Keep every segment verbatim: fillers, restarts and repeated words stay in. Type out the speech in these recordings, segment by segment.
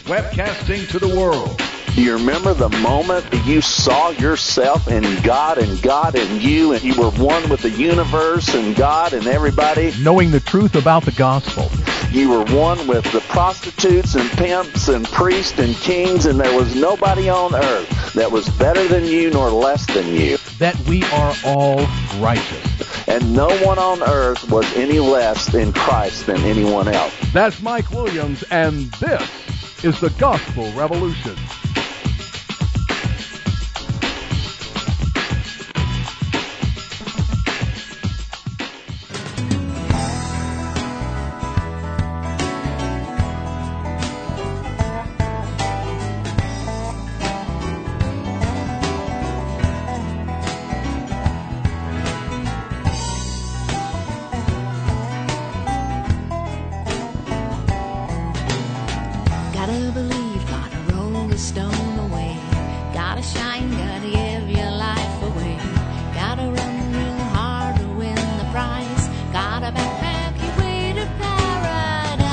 webcasting to the world. Do you remember the moment that you saw yourself in God and God in you, and you were one with the universe and God and everybody? Knowing the truth about the gospel. You were one with the prostitutes and pimps and priests and kings, and there was nobody on earth that was better than you nor less than you. That we are all righteous. And no one on earth was any less in Christ than anyone else. That's Mike Williams, and this is the Gospel Revolution. Gotta believe, gotta roll the stone away. Gotta shine, gotta give your life away. Gotta run real hard to win the prize. Gotta backpack your way to paradise.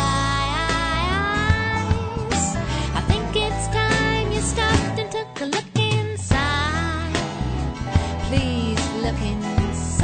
I think it's time you stopped and took a look inside. Please look inside.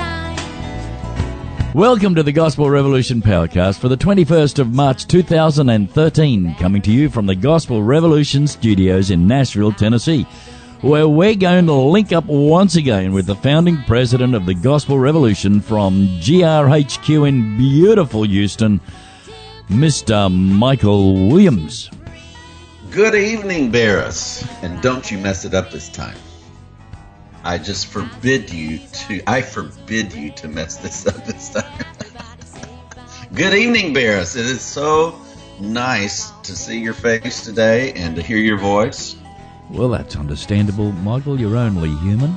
Welcome to the Gospel Revolution Powercast for the twenty-first of March two thousand thirteen, coming to you from the Gospel Revolution Studios in Nashville, Tennessee, where we're going to link up once again with the founding president of the Gospel Revolution from G R H Q in beautiful Houston, Mister Michael Williams. Good evening, Barris, and don't you mess it up this time. I just forbid you to, I forbid you to mess this up this time. Good evening, Barris. It is so nice to see your face today and to hear your voice. Well, that's understandable, Michael. You're only human.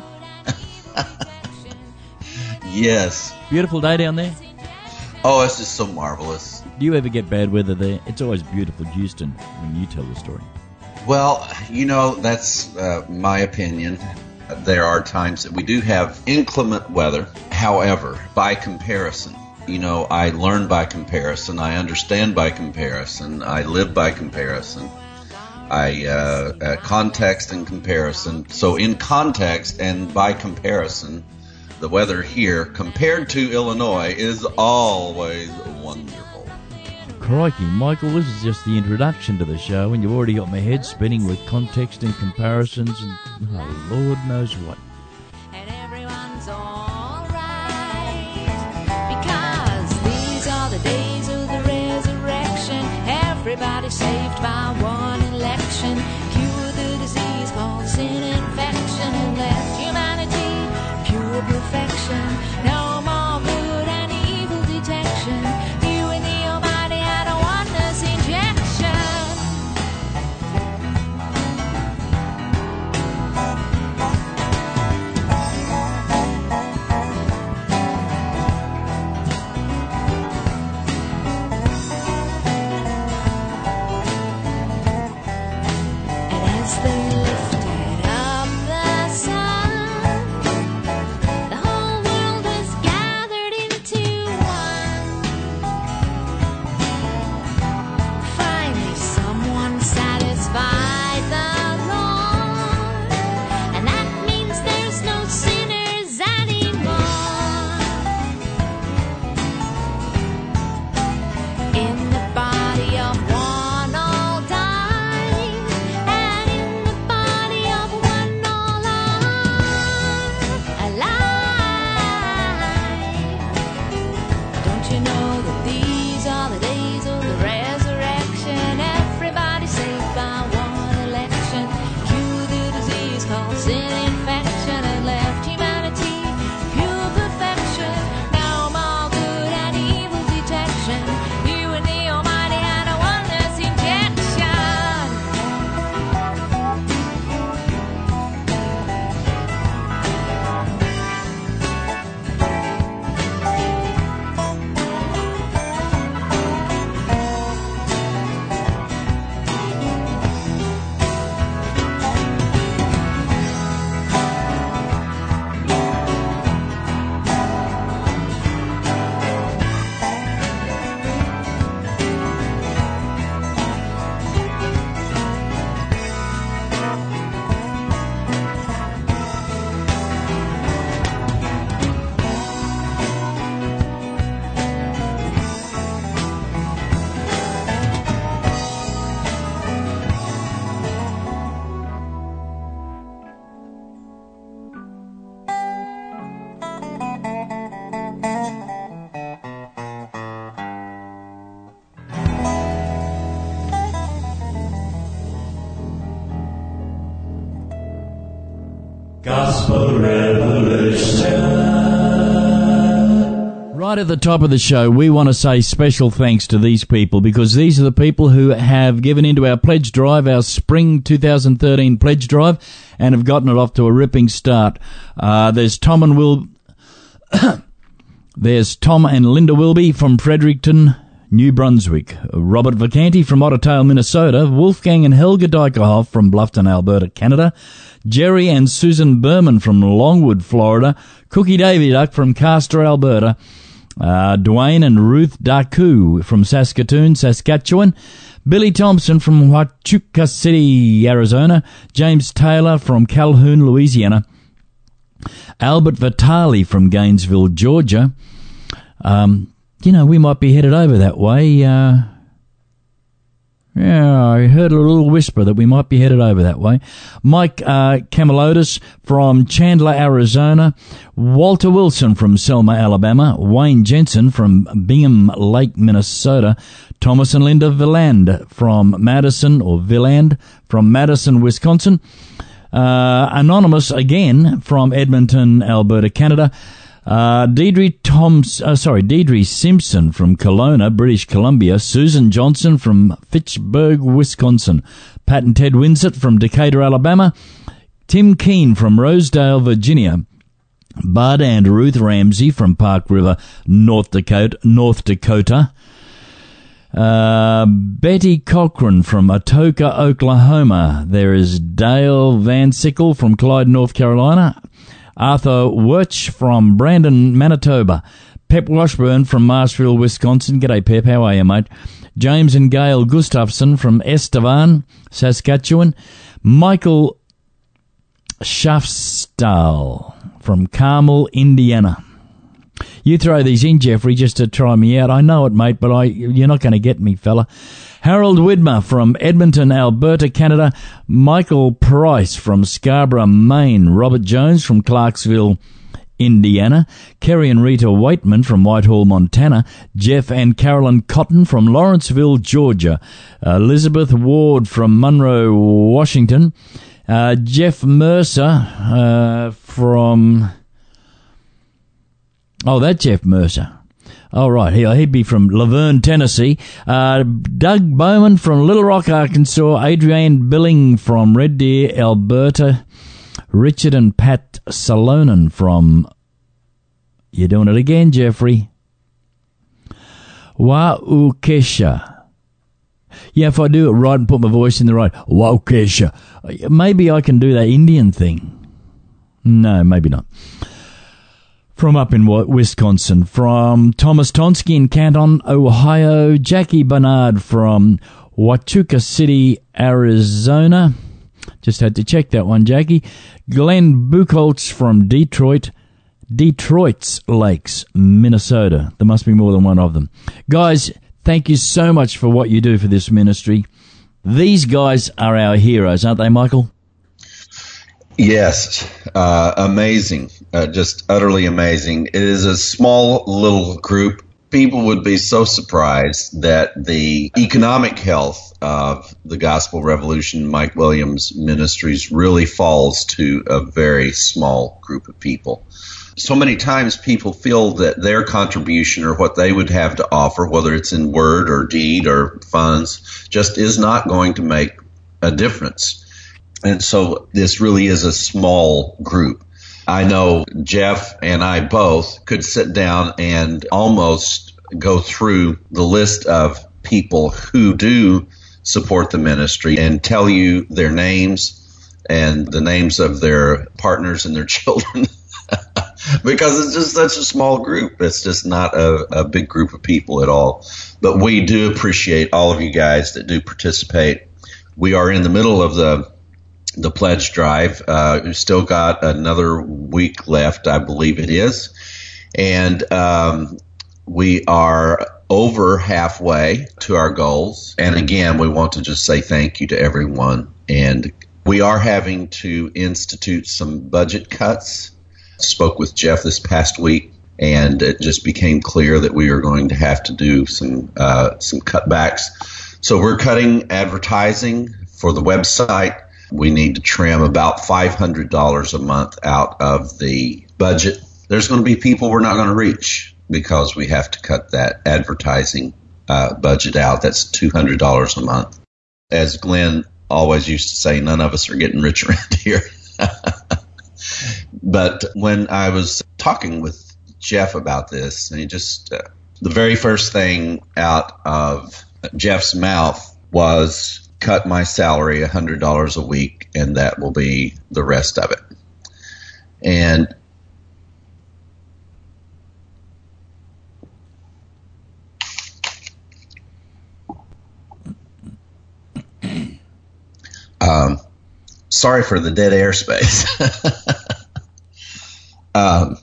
Yes. Beautiful day down there? Oh, it's just so marvelous. Do you ever get bad weather there? It's always beautiful Houston when you tell the story. Well, you know, that's uh, my opinion. There are times that we do have inclement weather. However, by comparison, you know, I learn by comparison. I understand by comparison. I live by comparison. I uh, uh, context and comparison. So in context and by comparison, the weather here compared to Illinois is always wonderful. Crikey, Michael, this is just the introduction to the show, and you've already got my head spinning with context and comparisons and oh, Lord knows what. And everyone's all right, because these are the days of the resurrection. Everybody's saved by one election. Cure the disease called sin infection, and let humanity pure perfection. No more good and evil detection. You and the Almighty had a oneness injection. Gospel Revolution. Right at the top of the show, we want to say special thanks to these people, because these are the people who have given into our pledge drive, our spring two thousand thirteen pledge drive, and have gotten it off to a ripping start. Uh, there's Tom and Will... There's Tom and Linda Wilby from Fredericton, New Brunswick. Robert Vacanti from Ottertail, Minnesota. Wolfgang and Helga Dykerhoff from Bluffton, Alberta, Canada. Jerry and Susan Berman from Longwood, Florida. Cookie Davy Duck from Castor, Alberta. Uh, Dwayne and Ruth Daku from Saskatoon, Saskatchewan. Billy Thompson from Huachuca City, Arizona. James Taylor from Calhoun, Louisiana. Albert Vitali from Gainesville, Georgia. Um, you know, we might be headed over that way. Uh, yeah, I heard a little whisper that we might be headed over that way. Mike uh, Camelotis from Chandler, Arizona. Walter Wilson from Selma, Alabama. Wayne Jensen from Bingham Lake, Minnesota. Thomas and Linda Villand from Madison, or Villand, from Madison, Wisconsin. Uh, Anonymous again from Edmonton, Alberta, Canada. Uh, Deidre Toms, uh, sorry, Deidre Simpson from Kelowna, British Columbia. Susan Johnson from Fitchburg, Wisconsin. Pat and Ted Winsett from Decatur, Alabama. Tim Keane from Rosedale, Virginia. Bud and Ruth Ramsey from Park River, North Dakota, North Dakota. Uh, Betty Cochran from Atoka, Oklahoma. There is Dale Van Sickle from Clyde, North Carolina. Arthur Wirch from Brandon, Manitoba. Pep Washburn from Marshville, Wisconsin. G'day, Pep. How are you, mate? James and Gail Gustafson from Estevan, Saskatchewan. Michael Schaffstahl from Carmel, Indiana. You throw these in, Jeffrey, just to try me out. I know it, mate, but I you're not going to get me, fella. Harold Widmer from Edmonton, Alberta, Canada. Michael Price from Scarborough, Maine. Robert Jones from Clarksville, Indiana. Kerry and Rita Whiteman from Whitehall, Montana. Jeff and Carolyn Cotton from Lawrenceville, Georgia. Elizabeth Ward from Monroe, Washington. Uh, Jeff Mercer uh, from... Oh, that Jeff Mercer. All right, he'd be from Laverne, Tennessee. Uh, Doug Bowman from Little Rock, Arkansas. Adrienne Billing from Red Deer, Alberta. Richard and Pat Salonen from... You're doing it again, Jeffrey. Waukesha. Yeah, if I do it right and put my voice in the right... Waukesha. Maybe I can do that Indian thing. No, maybe not. From up in Wisconsin, from Thomas Tonsky in Canton, Ohio. Jackie Bernard from Huachuca City, Arizona. Just had to check that one, Jackie. Glenn Buchholz from Detroit, Detroit's Lakes, Minnesota. There must be more than one of them. Guys, thank you so much for what you do for this ministry. These guys are our heroes, aren't they, Michael? Yes, uh, amazing, uh, just utterly amazing. It is a small little group. People would be so surprised that the economic health of the Gospel Revolution Mike Williams Ministries really falls to a very small group of people. So many times people feel that their contribution or what they would have to offer, whether it's in word or deed or funds, just is not going to make a difference. And so this really is a small group. I know Jeff and I both could sit down and almost go through the list of people who do support the ministry and tell you their names and the names of their partners and their children because it's just such a small group. It's just not a, a big group of people at all. But we do appreciate all of you guys that do participate. We are in the middle of the the pledge drive. Uh, we've still got another week left, I believe it is. And um, we are over halfway to our goals. And again, we want to just say thank you to everyone. And we are having to institute some budget cuts. Spoke with Jeff this past week, and it just became clear that we are going to have to do some uh, some cutbacks. So we're cutting advertising for the website. We need to trim about five hundred dollars a month out of the budget. There's going to be people we're not going to reach because we have to cut that advertising uh, budget out. That's two hundred dollars a month. As Glenn always used to say, none of us are getting rich around here. But when I was talking with Jeff about this, and he just, uh, the very first thing out of Jeff's mouth was, cut my salary one hundred dollars a week, and that will be the rest of it. And um, sorry for the dead air space. um,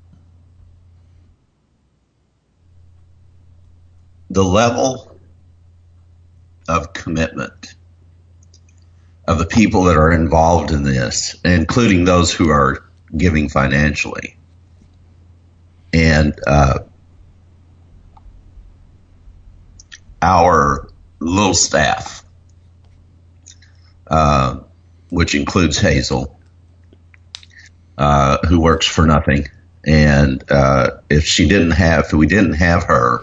the level of commitment of the people that are involved in this, including those who are giving financially, and uh, our little staff, uh, which includes Hazel, uh, who works for nothing. And uh, if she didn't have, if we didn't have her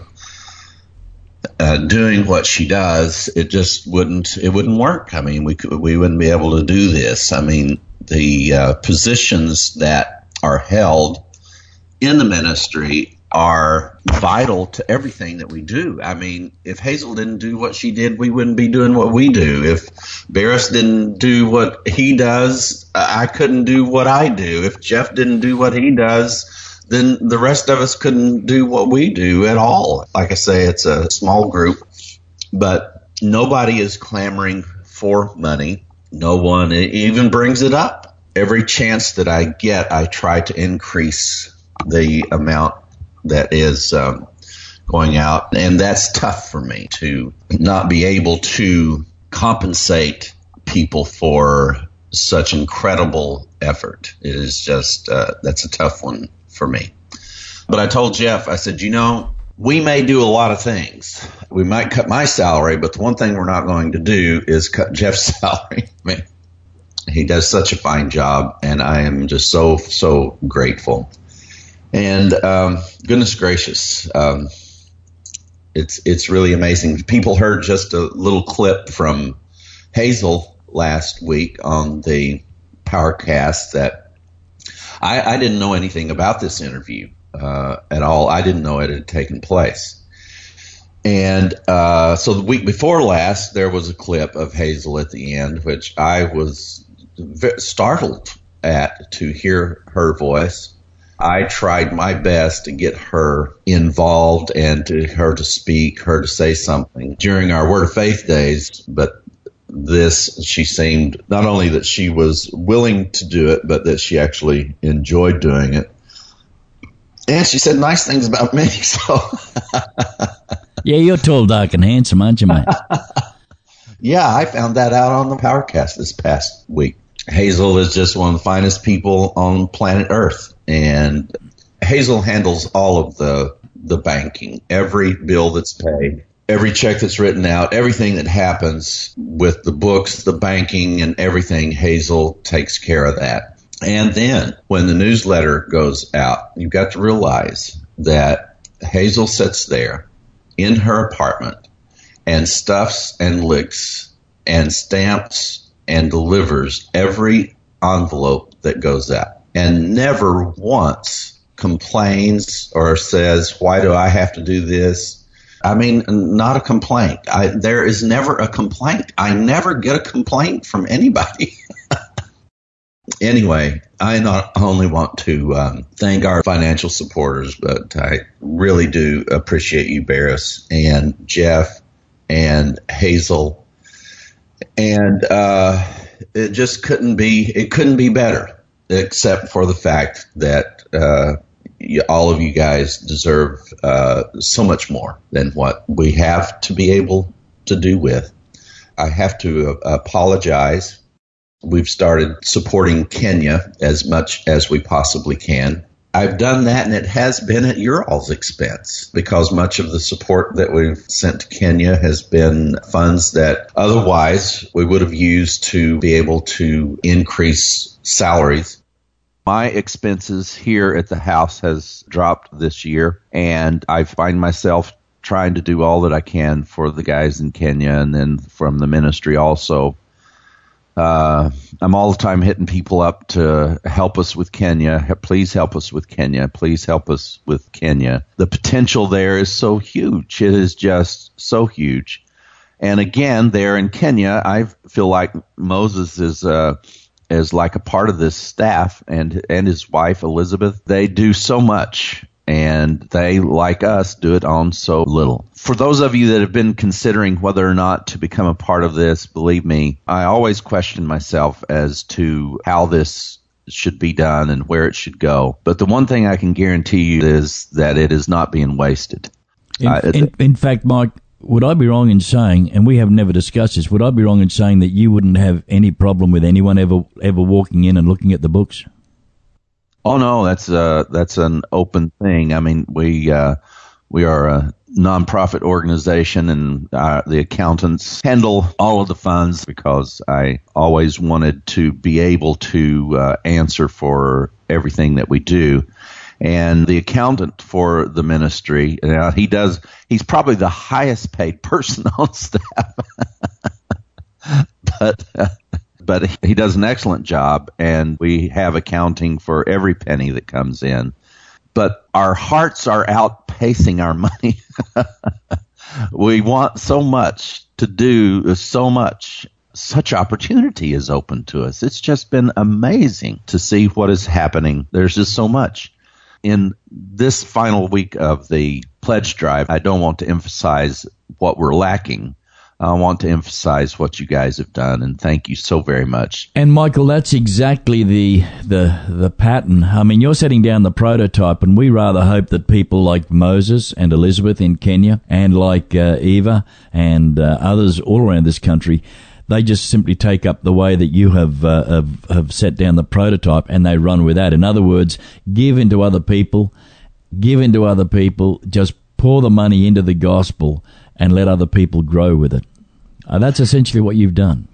uh, doing what she does, it just wouldn't, it wouldn't work. I mean, we could, we wouldn't be able to do this. I mean, the uh, positions that are held in the ministry are vital to everything that we do. I mean, if Hazel didn't do what she did, we wouldn't be doing what we do. If Barris didn't do what he does, I couldn't do what I do. If Jeff didn't do what he does, then the rest of us couldn't do what we do at all. Like I say, it's a small group, but nobody is clamoring for money. No one even brings it up. Every chance that I get, I try to increase the amount that is um, going out. And that's tough for me to not be able to compensate people for such incredible effort. It is just, uh, that's a tough one for me. But I told Jeff, I said, you know, we may do a lot of things. We might cut my salary, but the one thing we're not going to do is cut Jeff's salary. I mean, he does such a fine job, and I am just so, so grateful. And um, goodness gracious, um, it's it's really amazing. People heard just a little clip from Hazel last week on the Powercast that I, I didn't know anything about this interview uh, at all. I didn't know it had taken place. And uh, so the week before last, there was a clip of Hazel at the end, which I was v- startled at to hear her voice. I tried my best to get her involved and to her to speak, her to say something during our Word of Faith days. But this, she seemed not only that she was willing to do it, but that she actually enjoyed doing it. And she said nice things about me. So, yeah, you're tall, dark, and handsome, aren't you, mate? Yeah, I found that out on the Powercast this past week. Hazel is just one of the finest people on planet Earth. And Hazel handles all of the the banking, every bill that's paid, every check that's written out, everything that happens with the books, the banking, and everything. Hazel takes care of that. And then when the newsletter goes out, you've got to realize that Hazel sits there in her apartment and stuffs and licks and stamps and delivers every envelope that goes out. And never once complains or says, why do I have to do this? I mean, not a complaint. I, there is never a complaint. I never get a complaint from anybody. Anyway, I not only want to um, thank our financial supporters, but I really do appreciate you, Barris, and Jeff, and Hazel. And uh, it just couldn't be, it couldn't be better. Except for the fact that uh, you, all of you guys deserve uh, so much more than what we have to be able to do with. I have to uh, apologize. We've started supporting Kenya as much as we possibly can. I've done that, and it has been at your all's expense, because much of the support that we've sent to Kenya has been funds that otherwise we would have used to be able to increase salaries. My expenses here at the house has dropped this year, and I find myself trying to do all that I can for the guys in Kenya, and then from the ministry also. Uh, I'm all the time hitting people up to help us with Kenya. Please help us with Kenya. Please help us with Kenya. The potential there is so huge. It is just so huge. And again, there in Kenya, I feel like Moses is uh, is like a part of this staff, and and his wife Elizabeth. They do so much, and they, like us, do it on so little. For those of you that have been considering whether or not to become a part of this, believe me, I always question myself as to how this should be done and where it should go. But the one thing I can guarantee you is that it is not being wasted. In, uh, in, in fact, Mike, would I be wrong in saying, and we have never discussed this, would I be wrong in saying that you wouldn't have any problem with anyone ever ever walking in and looking at the books? Oh no, that's uh that's an open thing. I mean, we uh, we are a nonprofit organization, and uh, the accountants handle all of the funds, because I always wanted to be able to uh, answer for everything that we do. And the accountant for the ministry, uh, he does. He's probably the highest paid person on staff, but. Uh, But he does an excellent job, and we have accounting for every penny that comes in. But our hearts are outpacing our money. We want so much to do, so much. Such opportunity is open to us. It's just been amazing to see what is happening. There's just so much. In this final week of the pledge drive, I don't want to emphasize what we're lacking. I want to emphasize what you guys have done, and thank you so very much. And Michael, that's exactly the the the pattern. I mean, you're setting down the prototype, and we rather hope that people like Moses and Elizabeth in Kenya, and like uh, Eva and uh, others all around this country, they just simply take up the way that you have, uh, have have set down the prototype, and they run with that. In other words, give into other people, give into other people, just pour the money into the gospel, and let other people grow with it. Uh, that's essentially what you've done.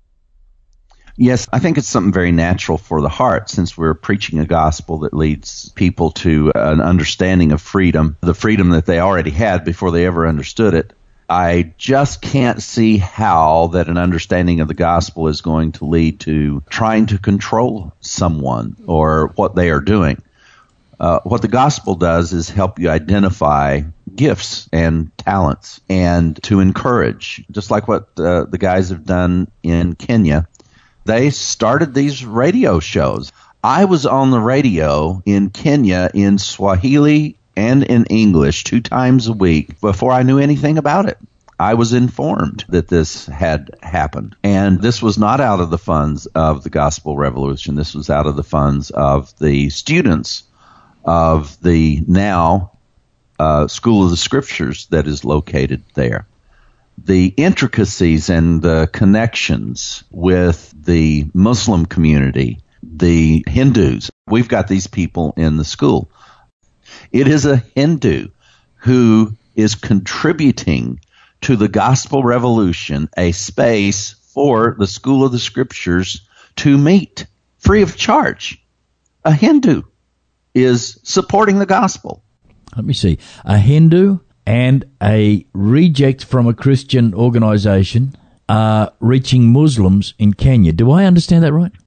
Yes, I think it's something very natural for the heart, since we're preaching a gospel that leads people to an understanding of freedom, the freedom that they already had before they ever understood it. I just can't see how that an understanding of the gospel is going to lead to trying to control someone or what they are doing. Uh, what the gospel does is help you identify gifts and talents, and to encourage, just like what uh, the guys have done in Kenya. They started these radio shows. I was on the radio in Kenya in Swahili and in English two times a week before I knew anything about it. I was informed that this had happened. And this was not out of the funds of the Gospel Revolution. This was out of the funds of the students of the now uh, School of the Scriptures that is located there. The intricacies and the connections with the Muslim community, the Hindus, we've got these people in the school. It is a Hindu who is contributing to the Gospel Revolution a space for the School of the Scriptures to meet free of charge. A Hindu is supporting the gospel. Let me see. A Hindu and a reject from a Christian organization are reaching Muslims in Kenya. Do I understand that right?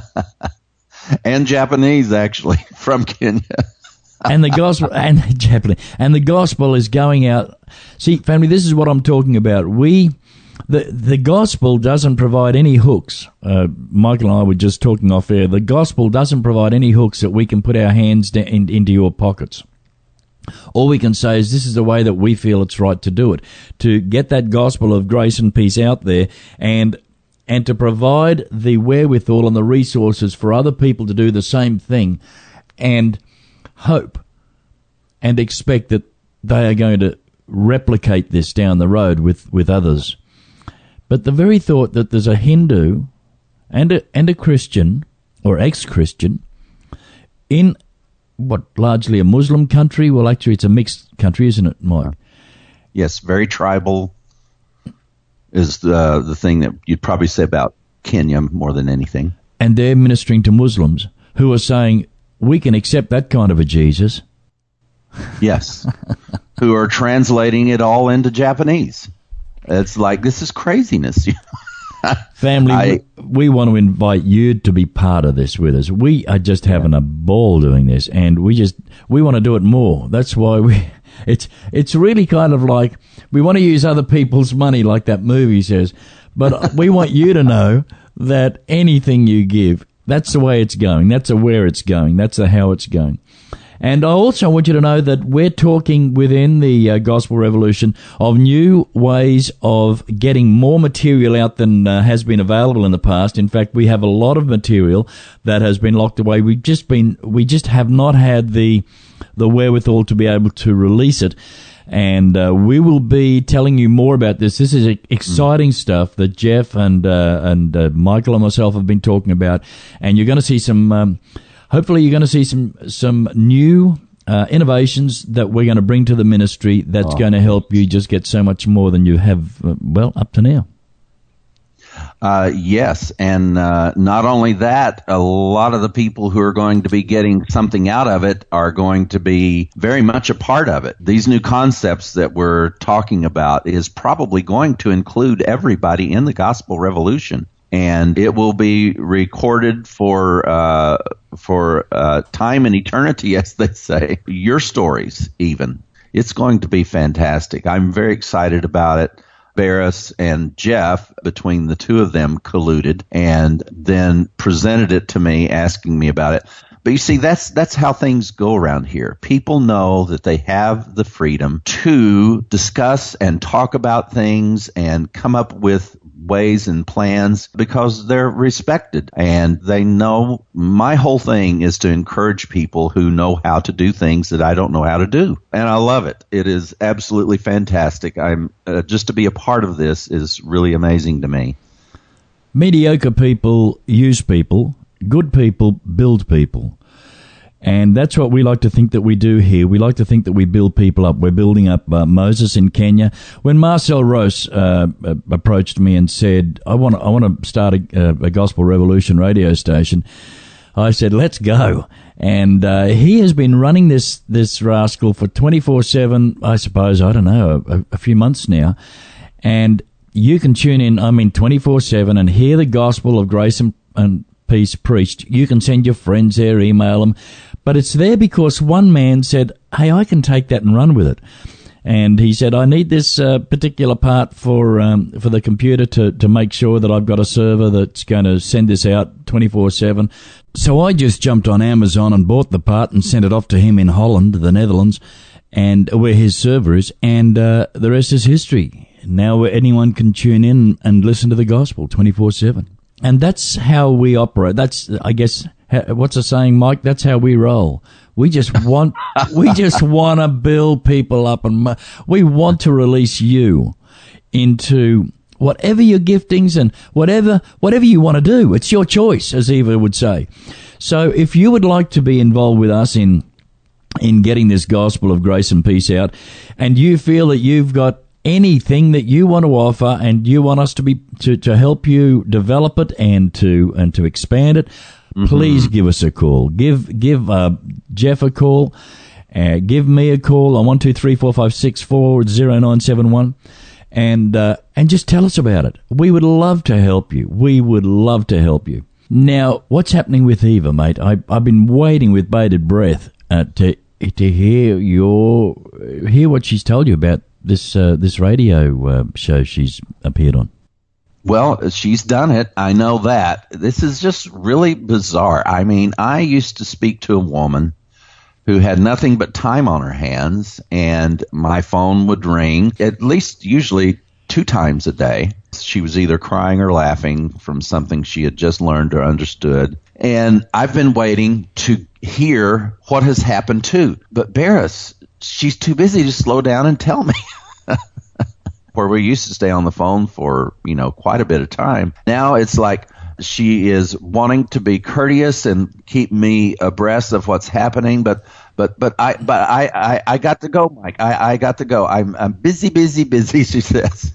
And Japanese, actually, from Kenya. And the gospel, and Japanese, and the gospel is going out. See, family, this is what I'm talking about. We, the the gospel doesn't provide any hooks. Uh, Michael and I were just talking off air. The gospel doesn't provide any hooks that we can put our hands de- in, into your pockets. All we can say is this is the way that we feel it's right to do it, to get that gospel of grace and peace out there, and and to provide the wherewithal and the resources for other people to do the same thing, and hope and expect that they are going to replicate this down the road with, with others. But the very thought that there's a Hindu and a, and a Christian or ex-Christian in what, largely a Muslim country? Well, actually, it's a mixed country, isn't it, Mike? Yes, very tribal is the, the thing that you'd probably say about Kenya more than anything. And they're ministering to Muslims who are saying, we can accept that kind of a Jesus. Yes, who are translating it all into Japanese. It's like, this is craziness. Family, I, we, we want to invite you to be part of this with us. We are just having a ball doing this, and we just we want to do it more. That's why we. It's it's really kind of like we want to use other people's money, like that movie says, but we want you to know that anything you give, that's the way it's going. That's a where it's going. That's a how it's going. And I also want you to know that we're talking within the uh, Gospel Revolution of new ways of getting more material out than uh, has been available in the past. In fact, we have a lot of material that has been locked away. We've just been, we just have not had the the wherewithal to be able to release it. And uh, we will be telling you more about this. This is exciting mm. stuff that Jeff and uh, and uh, Michael and myself have been talking about. And you're going to see some. Um, Hopefully you're going to see some some new uh, innovations that we're going to bring to the ministry that's oh. going to help you just get so much more than you have, uh, well, up to now. Uh, yes, and uh, not only that, a lot of the people who are going to be getting something out of it are going to be very much a part of it. These new concepts that we're talking about is probably going to include everybody in the Gospel Revolution. And it will be recorded for uh, for uh, time and eternity, as they say. Your stories, even. It's going to be fantastic. I'm very excited about it. Barris and Jeff, between the two of them, colluded and then presented it to me, asking me about it. But you see, that's that's how things go around here. People know that they have the freedom to discuss and talk about things and come up with ways and plans because they're respected, and they know my whole thing is to encourage people who know how to do things that I don't know how to do. And I love it. It is absolutely fantastic. I'm uh, just to be a part of this is really amazing to me. Mediocre people use people. Good people build people. And that's what we like to think that we do here. We like to think that we build people up. We're building up uh, Moses in Kenya. When Marcel Rose uh, approached me and said, I want to, I want to start a, a Gospel Revolution radio station, I said, let's go. And uh, he has been running this, this rascal for twenty-four seven, I suppose, I don't know, a, a few months now. And you can tune in, I mean, twenty-four seven and hear the gospel of grace and, and peace preached. You can send your friends there, email them. But it's there because one man said, hey, I can take that and run with it. And he said, I need this uh, particular part for um, for the computer to, to make sure that I've got a server that's going to send this out twenty-four seven. So I just jumped on Amazon and bought the part and sent it off to him in Holland, the Netherlands, and where his server is. And uh, the rest is history. Now anyone can tune in and listen to the gospel twenty-four seven. And that's how we operate. That's, I guess, what's the saying, Mike? That's how we roll. We just want, we just want to build people up, and we want to release you into whatever your giftings and whatever, whatever you want to do. It's your choice, as Eva would say. So if you would like to be involved with us in, in getting this gospel of grace and peace out, and you feel that you've got anything that you want to offer and you want us to be to, to help you develop it and to and to expand it, mm-hmm. please give us a call. Give give uh, Jeff a call. Uh, give me a call on one two three four five six four zero nine seven one, and uh, and just tell us about it. We would love to help you. We would love to help you. Now, what's happening with Eva, mate? I I've been waiting with bated breath uh, to to hear your hear what she's told you about this uh, this radio uh, show she's appeared on. Well, she's done it. I know that. This is just really bizarre. I mean, I used to speak to a woman who had nothing but time on her hands, and my phone would ring at least usually two times a day. She was either crying or laughing from something she had just learned or understood. And I've been waiting to hear what has happened too. But Barris, she's too busy to slow down and tell me. Where we used to stay on the phone for, you know, quite a bit of time. Now it's like, She is wanting to be courteous and keep me abreast of what's happening, but but but I but I, I, I got to go, Mike. I, I got to go. I'm I'm busy, busy, busy, she says.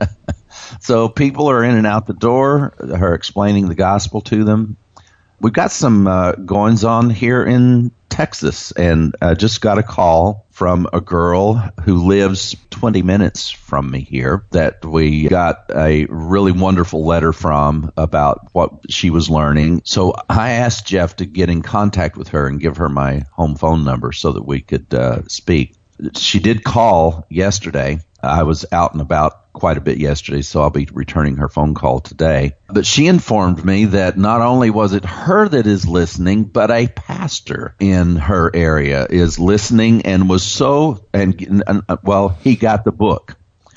So people are in and out the door, her explaining the gospel to them. We've got some uh, goings on here in Texas, and I uh, just got a call from a girl who lives twenty minutes from me here that we got a really wonderful letter from about what she was learning. So I asked Jeff to get in contact with her and give her my home phone number so that we could uh, speak. She did call yesterday. I was out and about quite a bit yesterday, so I'll be returning her phone call today. But she informed me that not only was it her that is listening, but a pastor in her area is listening and was so, and, and well, he got the book.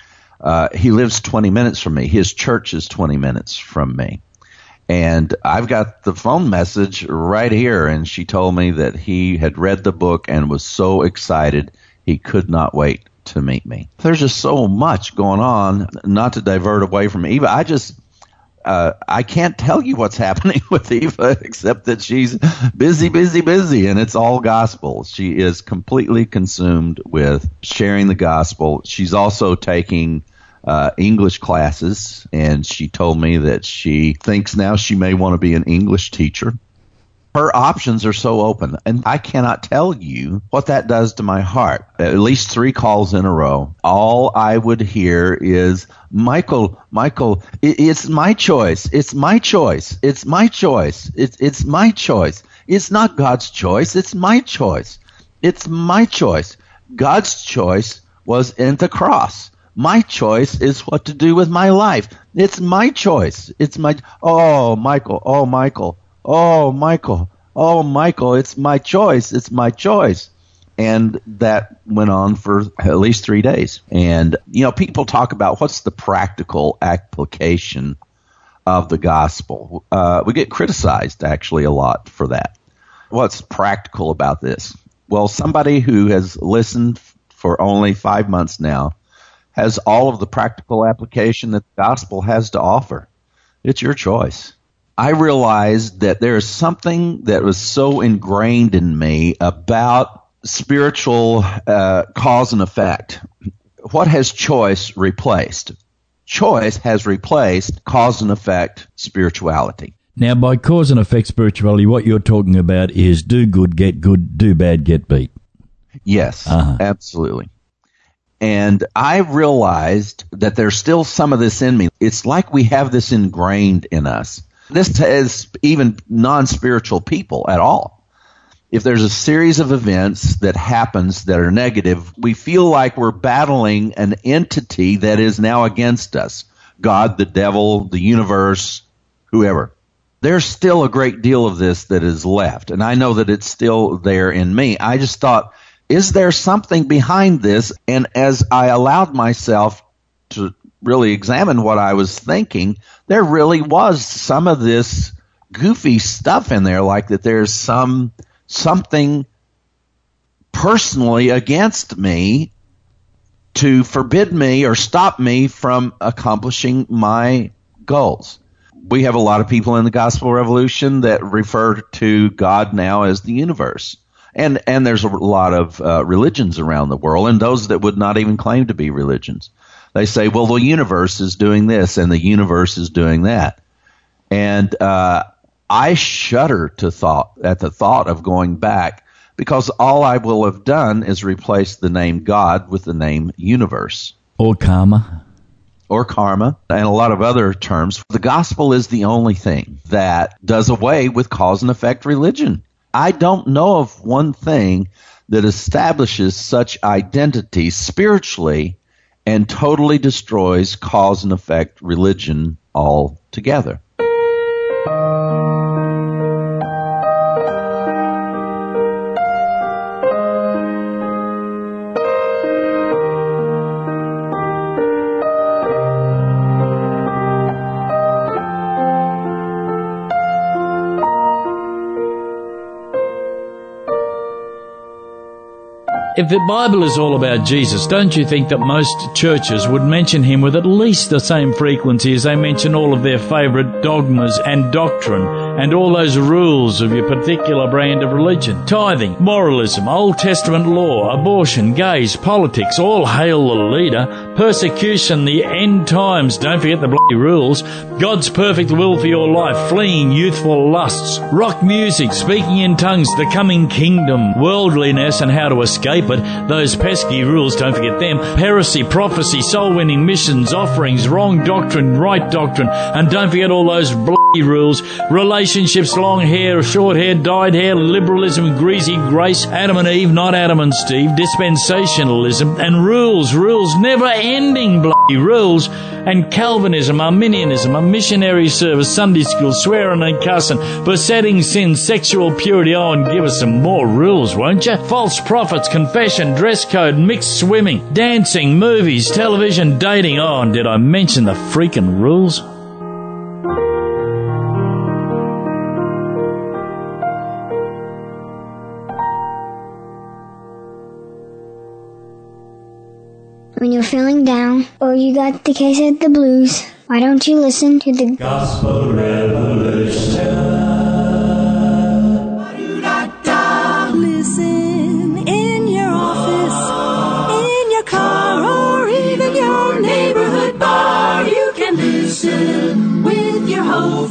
Uh, he lives twenty minutes from me. His church is twenty minutes from me. And I've got the phone message right here, and she told me that he had read the book and was so excited he could not wait to meet me. There's just so much going on, not to divert away from Eva. I just, uh, I can't tell you what's happening with Eva except that she's busy, busy, busy, and it's all gospel. She is completely consumed with sharing the gospel. She's also taking uh, English classes, and she told me that she thinks now she may want to be an English teacher. Her options are so open, and I cannot tell you what that does to my heart. At least three calls in a row. All I would hear is, Michael, Michael, it, it's my choice. It's my choice. It's my choice. It's, it's my choice. It's not God's choice. It's my choice. It's my choice. God's choice was in the cross. My choice is what to do with my life. It's my choice. It's my, oh, Michael, oh, Michael. Oh, Michael, oh, Michael, it's my choice. It's my choice. And that went on for at least three days. And, you know, people talk about what's the practical application of the gospel. Uh, we get criticized, actually, a lot for that. What's practical about this? Well, somebody who has listened for only five months now has all of the practical application that the gospel has to offer. It's your choice. I realized that there is something that was so ingrained in me about spiritual uh, cause and effect. What has choice replaced? Choice has replaced cause and effect spirituality. Now, by cause and effect spirituality, what you're talking about is do good, get good, do bad, get beat. Yes, uh-huh. Absolutely. And I realized that there's still some of this in me. It's like we have this ingrained in us. This is even non-spiritual people at all. If there's a series of events that happens that are negative, we feel like we're battling an entity that is now against us. God, the devil, the universe, whoever. There's still a great deal of this that is left, and I know that it's still there in me. I just thought, is there something behind this? And as I allowed myself to really examine what I was thinking, there really was some of this goofy stuff in there, like that there's some something personally against me to forbid me or stop me from accomplishing my goals. We have a lot of people in the gospel revolution that refer to God now as the universe. And and there's a lot of uh, religions around the world, and those that would not even claim to be religions. They say, well, the universe is doing this and the universe is doing that. And uh, I shudder to thought at the thought of going back, because all I will have done is replace the name God with the name universe. Or karma. Or karma, and a lot of other terms. The gospel is the only thing that does away with cause and effect religion. I don't know of one thing that establishes such identity spiritually and totally destroys cause and effect religion altogether. If the Bible is all about Jesus, don't you think that most churches would mention him with at least the same frequency as they mention all of their favourite dogmas and doctrine and all those rules of your particular brand of religion? Tithing, moralism, Old Testament law, abortion, gays, politics, all hail the leader, persecution, the end times, don't forget the bloody rules, God's perfect will for your life, fleeing youthful lusts, rock music, speaking in tongues, the coming kingdom, worldliness and how to escape it, those pesky rules, don't forget them, heresy, prophecy, soul-winning missions, offerings, wrong doctrine, right doctrine, and don't forget all those bloody rules, relationships, long hair, short hair, dyed hair, liberalism, greasy grace, Adam and Eve, not Adam and Steve, dispensationalism, and rules, rules, never-ending bloody rules, and Calvinism, Arminianism, a missionary service, Sunday school, swearing and cussing, besetting sin, sexual purity. Oh, and give us some more rules, won't you? False prophets, confession, dress code, mixed swimming, dancing, movies, television, dating. Oh, and did I mention the freaking rules? When you're feeling down, or you got the case of the blues, why don't you listen to the Gospel Revolution? Listen in your office, in your car, or even your neighborhood bar. You can listen with your whole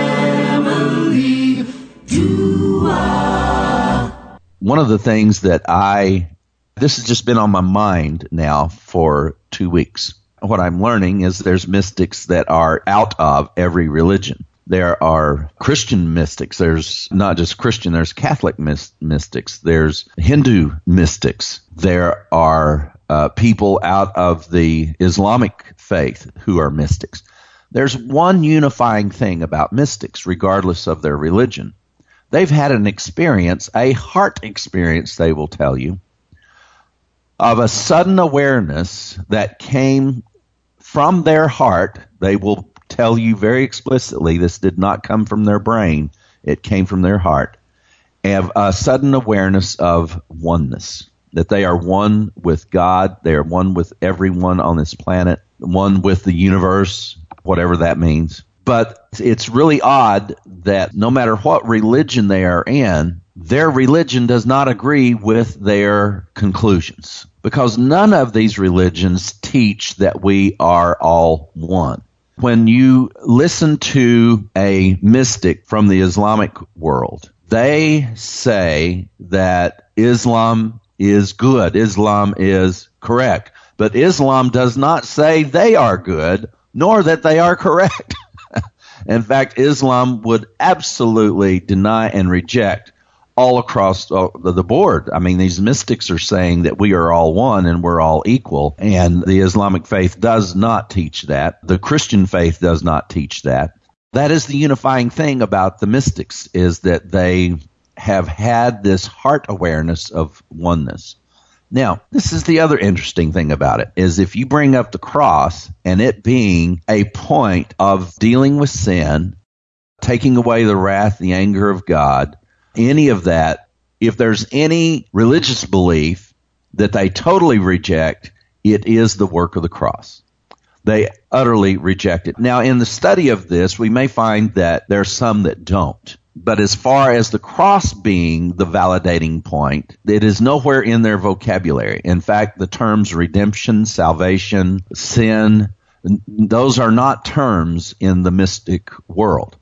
family. You are. One of the things that I This has just been on my mind now for two weeks. What I'm learning is there's mystics that are out of every religion. There are Christian mystics. There's not just Christian, there's Catholic myst- mystics. There's Hindu mystics. There are uh, people out of the Islamic faith who are mystics. There's one unifying thing about mystics, regardless of their religion. They've had an experience, a heart experience, they will tell you, of a sudden awareness that came from their heart. They will tell you very explicitly this did not come from their brain. It came from their heart. And a sudden awareness of oneness, that they are one with God. They are one with everyone on this planet, one with the universe, whatever that means. But it's really odd that no matter what religion they are in, their religion does not agree with their conclusions, because none of these religions teach that we are all one. When you listen to a mystic from the Islamic world, they say that Islam is good, Islam is correct, but Islam does not say they are good, nor that they are correct. In fact, Islam would absolutely deny and reject all across the board. I mean, these mystics are saying that we are all one and we're all equal, and the Islamic faith does not teach that. The Christian faith does not teach that. That is the unifying thing about the mystics, is that they have had this heart awareness of oneness. Now, this is the other interesting thing about it, is if you bring up the cross and it being a point of dealing with sin, taking away the wrath, the anger of God, any of that, if there's any religious belief that they totally reject, it is the work of the cross. They utterly reject it. Now, in the study of this, we may find that there are some that don't. But as far as the cross being the validating point, it is nowhere in their vocabulary. In fact, the terms redemption, salvation, sin, those are not terms in the mystic world,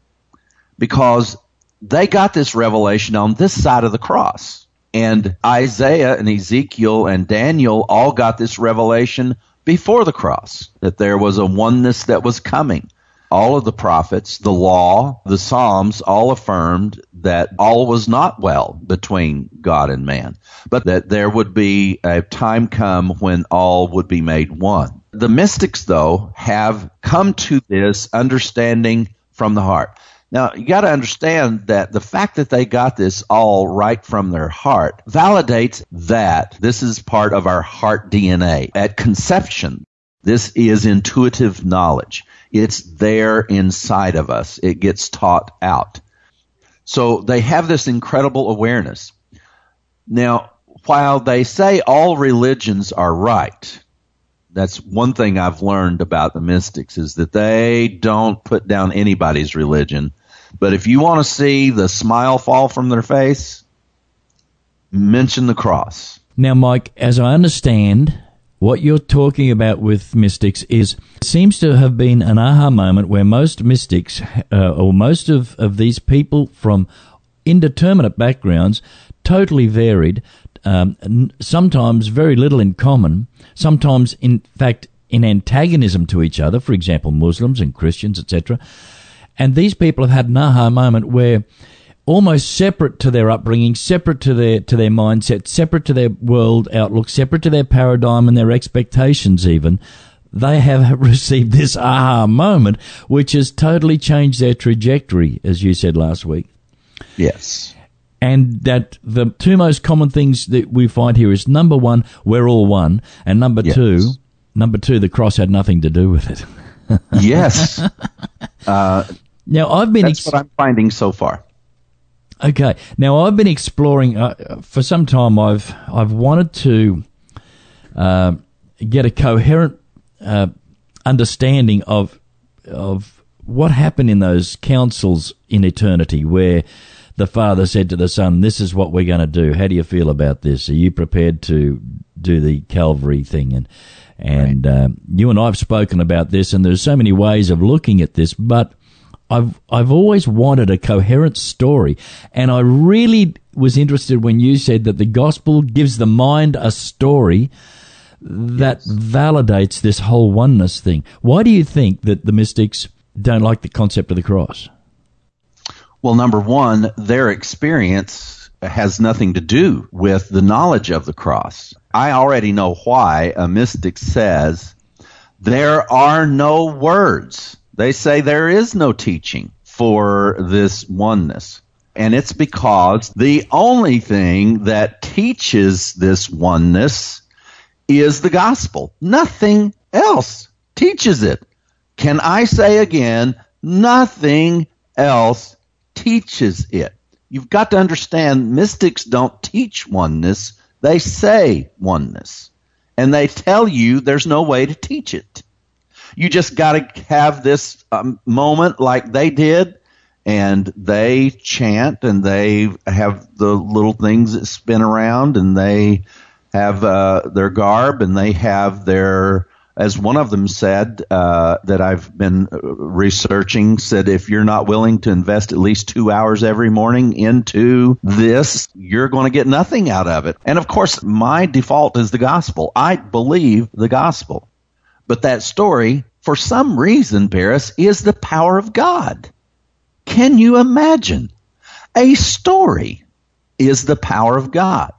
because they got this revelation on this side of the cross. And Isaiah and Ezekiel and Daniel all got this revelation before the cross, that there was a oneness that was coming. All of the prophets, the law, the Psalms all affirmed that all was not well between God and man, but that there would be a time come when all would be made one. The mystics, though, have come to this understanding from the heart. Now, you got to understand that the fact that they got this all right from their heart validates that this is part of our heart D N A. At conception, this is intuitive knowledge. It's there inside of us. It gets taught out. So they have this incredible awareness. Now, while they say all religions are right, that's one thing I've learned about the mystics is that they don't put down anybody's religion. But if you want to see the smile fall from their face, mention the cross. Now, Mike, as I understand, what you're talking about with mystics is seems to have been an aha moment where most mystics, uh, or most of, of these people from indeterminate backgrounds, totally varied, um, sometimes very little in common, sometimes, in fact, in antagonism to each other, for example, Muslims and Christians, et cetera. And these people have had an aha moment where almost separate to their upbringing, separate to their to their mindset, separate to their world outlook, separate to their paradigm and their expectations even, they have received this aha moment, which has totally changed their trajectory, as you said last week. Yes. And that the two most common things that we find here is, number one, we're all one, and number yes. two, number two, the cross had nothing to do with it. Yes. Uh, now, I've been... That's ex- what I'm finding so far. Okay. Now, I've been exploring, uh, for some time, I've I've wanted to uh, get a coherent uh, understanding of of what happened in those councils in eternity where the Father said to the Son, this is what we're going to do. How do you feel about this? Are you prepared to do the Calvary thing? And and right. um, you and I have spoken about this, and there's so many ways of looking at this, but I've I've always wanted a coherent story, and I really was interested when you said that the gospel gives the mind a story that yes. validates this whole oneness thing. Why do you think that the mystics don't like the concept of the cross? Well, number one, their experience has nothing to do with the knowledge of the cross. I already know why a mystic says there are no words. They say there is no teaching for this oneness. And it's because the only thing that teaches this oneness is the gospel. Nothing else teaches it. Can I say again, nothing else teaches it. You've got to understand, mystics don't teach oneness. They say oneness. And they tell you there's no way to teach it. You just got to have this um, moment like they did, and they chant, and they have the little things that spin around, and they have uh, their garb, and they have their, as one of them said, uh, that I've been researching, said if you're not willing to invest at least two hours every morning into this, you're going to get nothing out of it. And of course, my default is the gospel. I believe the gospel. But that story, for some reason, Paris, is the power of God. Can you imagine? A story is the power of God.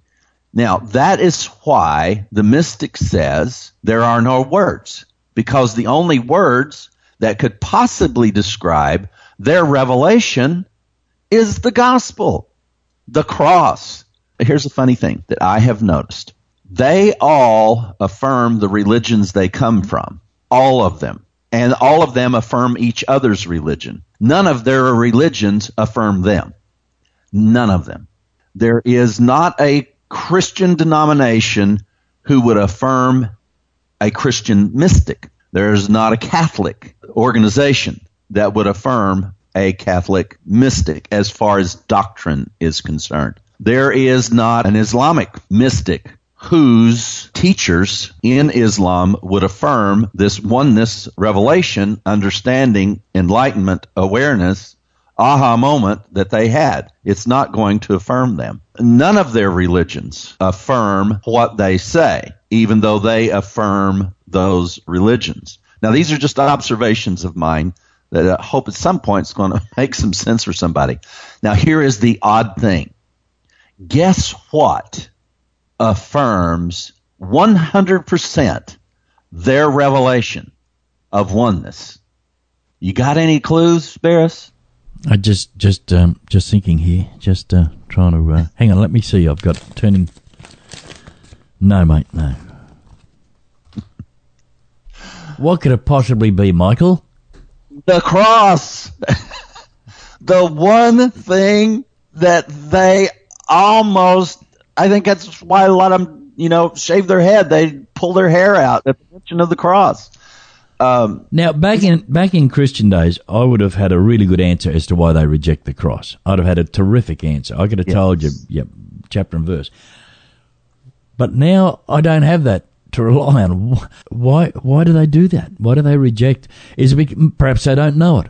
Now, that is why the mystic says there are no words, because the only words that could possibly describe their revelation is the gospel, the cross. Here's a funny thing that I have noticed. They all affirm the religions they come from, all of them, and all of them affirm each other's religion. None of their religions affirm them. None of them. There is not a Christian denomination who would affirm a Christian mystic. There is not a Catholic organization that would affirm a Catholic mystic as far as doctrine is concerned. There is not an Islamic mystic whose teachers in Islam would affirm this oneness, revelation, understanding, enlightenment, awareness, aha moment that they had. It's not going to affirm them. None of their religions affirm what they say, even though they affirm those religions. Now, these are just observations of mine that I hope at some point it's going to make some sense for somebody. Now, here is the odd thing. Guess what affirms one hundred percent their revelation of oneness? You got any clues, Barris? I just, just, um, just thinking here, just uh, trying to. Uh, hang on, let me see. I've got turning. No, mate, no. What could it possibly be, Michael? The cross. The one thing that they almost I think that's why a lot of them, you know, shave their head. They pull their hair out at the mention of the cross. Um, now, back in back in Christian days, I would have had a really good answer as to why they reject the cross. I'd have had a terrific answer. I could have yes. told you, yep, chapter and verse. But now I don't have that to rely on. Why? Why do they do that? Why do they reject? Is it because perhaps they don't know it?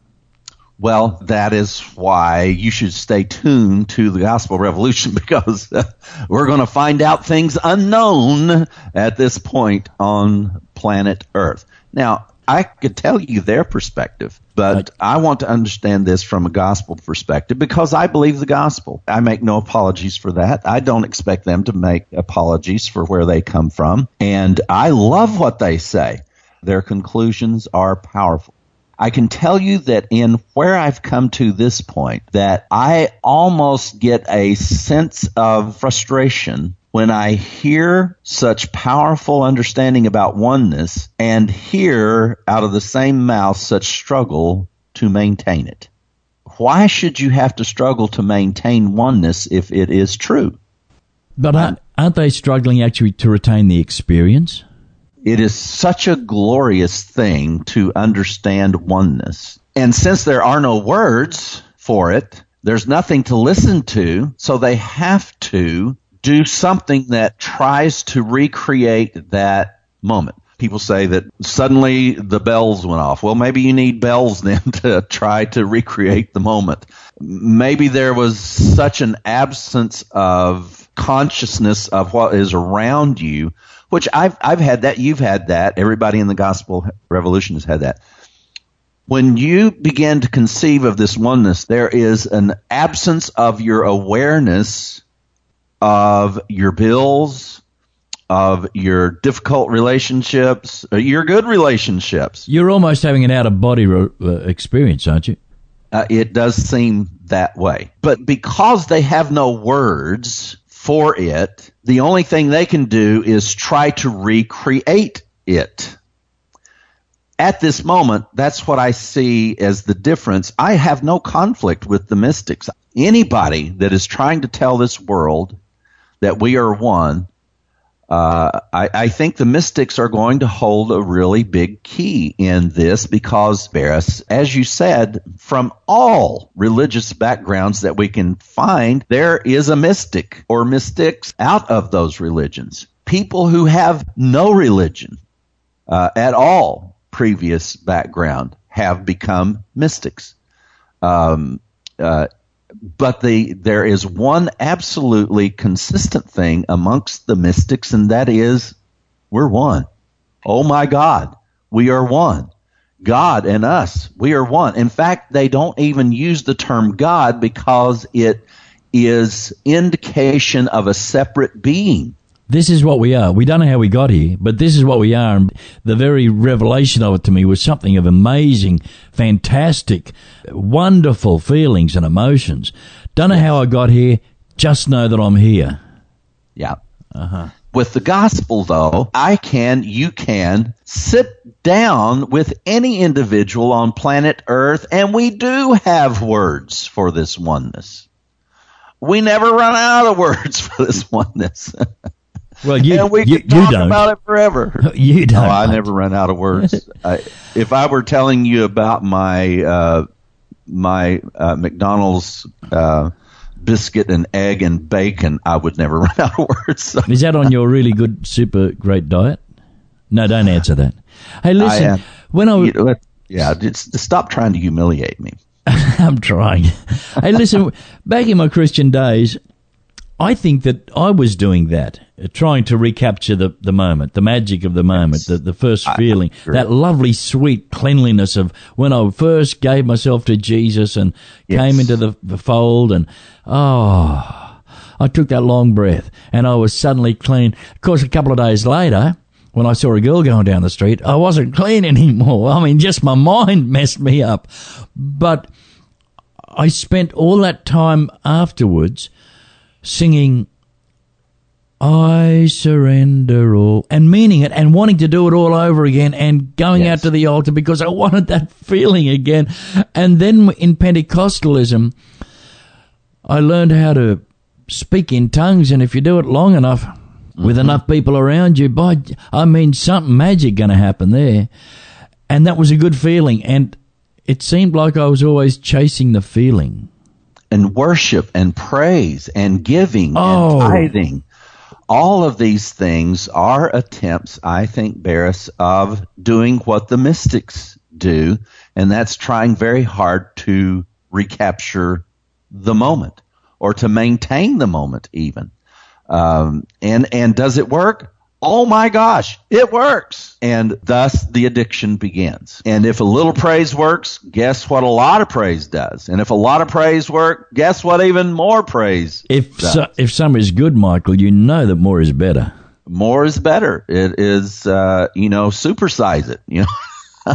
Well, that is why you should stay tuned to the Gospel Revolution, because uh, we're going to find out things unknown at this point on planet Earth. Now, I could tell you their perspective, but right. I want to understand this from a gospel perspective because I believe the gospel. I make no apologies for that. I don't expect them to make apologies for where they come from. And I love what they say. Their conclusions are powerful. I can tell you that in where I've come to this point, that I almost get a sense of frustration when I hear such powerful understanding about oneness and hear out of the same mouth such struggle to maintain it. Why should you have to struggle to maintain oneness if it is true? But aren't, aren't they struggling actually to retain the experience? It is such a glorious thing to understand oneness. And since there are no words for it, there's nothing to listen to, so they have to do something that tries to recreate that moment. People say that suddenly the bells went off. Well, maybe you need bells then to try to recreate the moment. Maybe there was such an absence of consciousness of what is around you, which I've I've had that, you've had that, everybody in the Gospel Revolution has had that. When you begin to conceive of this oneness, there is an absence of your awareness of your bills, of your difficult relationships, your good relationships. You're almost having an out-of-body re- uh, experience, aren't you? Uh, it does seem that way. But because they have no words for it, the only thing they can do is try to recreate it. At this moment, that's what I see as the difference. I have no conflict with the mystics. Anybody that is trying to tell this world that we are one, uh, I, I think the mystics are going to hold a really big key in this because, Barris, as you said, from all religious backgrounds that we can find, there is a mystic or mystics out of those religions. People who have no religion uh, at all, previous background, have become mystics. Um, uh, But the, there is one absolutely consistent thing amongst the mystics, and that is we're one. Oh, my God, we are one. God and us, we are one. In fact, they don't even use the term God because it is indication of a separate being. This is what we are. We don't know how we got here, but this is what we are. And the very revelation of it to me was something of amazing, fantastic, wonderful feelings and emotions. Don't know how I got here, just know that I'm here. Yeah. Uh-huh. With the gospel, though, I can, you can, sit down with any individual on planet Earth, and we do have words for this oneness. We never run out of words for this oneness. Well, you, and we you, can talk you don't. about it forever. You don't. No, I never run out of words. I, if I were telling you about my uh, my uh, McDonald's uh, biscuit and egg and bacon, I would never run out of words. So. Is that on your really good, super great diet? No, don't answer that. Hey, listen. I, uh, when I you know, yeah, just, just stop trying to humiliate me. I'm trying. Hey, listen. Back in my Christian days, I think that I was doing that, trying to recapture the, the moment, the magic of the moment, yes. the, the first feeling, that lovely, sweet cleanliness of when I first gave myself to Jesus and yes. came into the, the fold, and, oh, I took that long breath, and I was suddenly clean. Of course, a couple of days later, when I saw a girl going down the street, I wasn't clean anymore. I mean, just my mind messed me up. But I spent all that time afterwards singing, I surrender all, and meaning it and wanting to do it all over again and going yes. out to the altar because I wanted that feeling again. And then in Pentecostalism, I learned how to speak in tongues, and if you do it long enough, mm-hmm. with enough people around you, by I mean, something magic going to happen there. And that was a good feeling, and it seemed like I was always chasing the feeling. And worship and praise and giving oh. and tithing. All of these things are attempts, I think, Barris, of doing what the mystics do, and that's trying very hard to recapture the moment or to maintain the moment even. Um, and, and does it work? Oh my gosh, it works. And thus the addiction begins. And if a little praise works, guess what a lot of praise does? And if a lot of praise works, guess what even more praise if does? So, if some is good, Michael, you know that more is better. More is better. It is, uh, you know, supersize it, you know.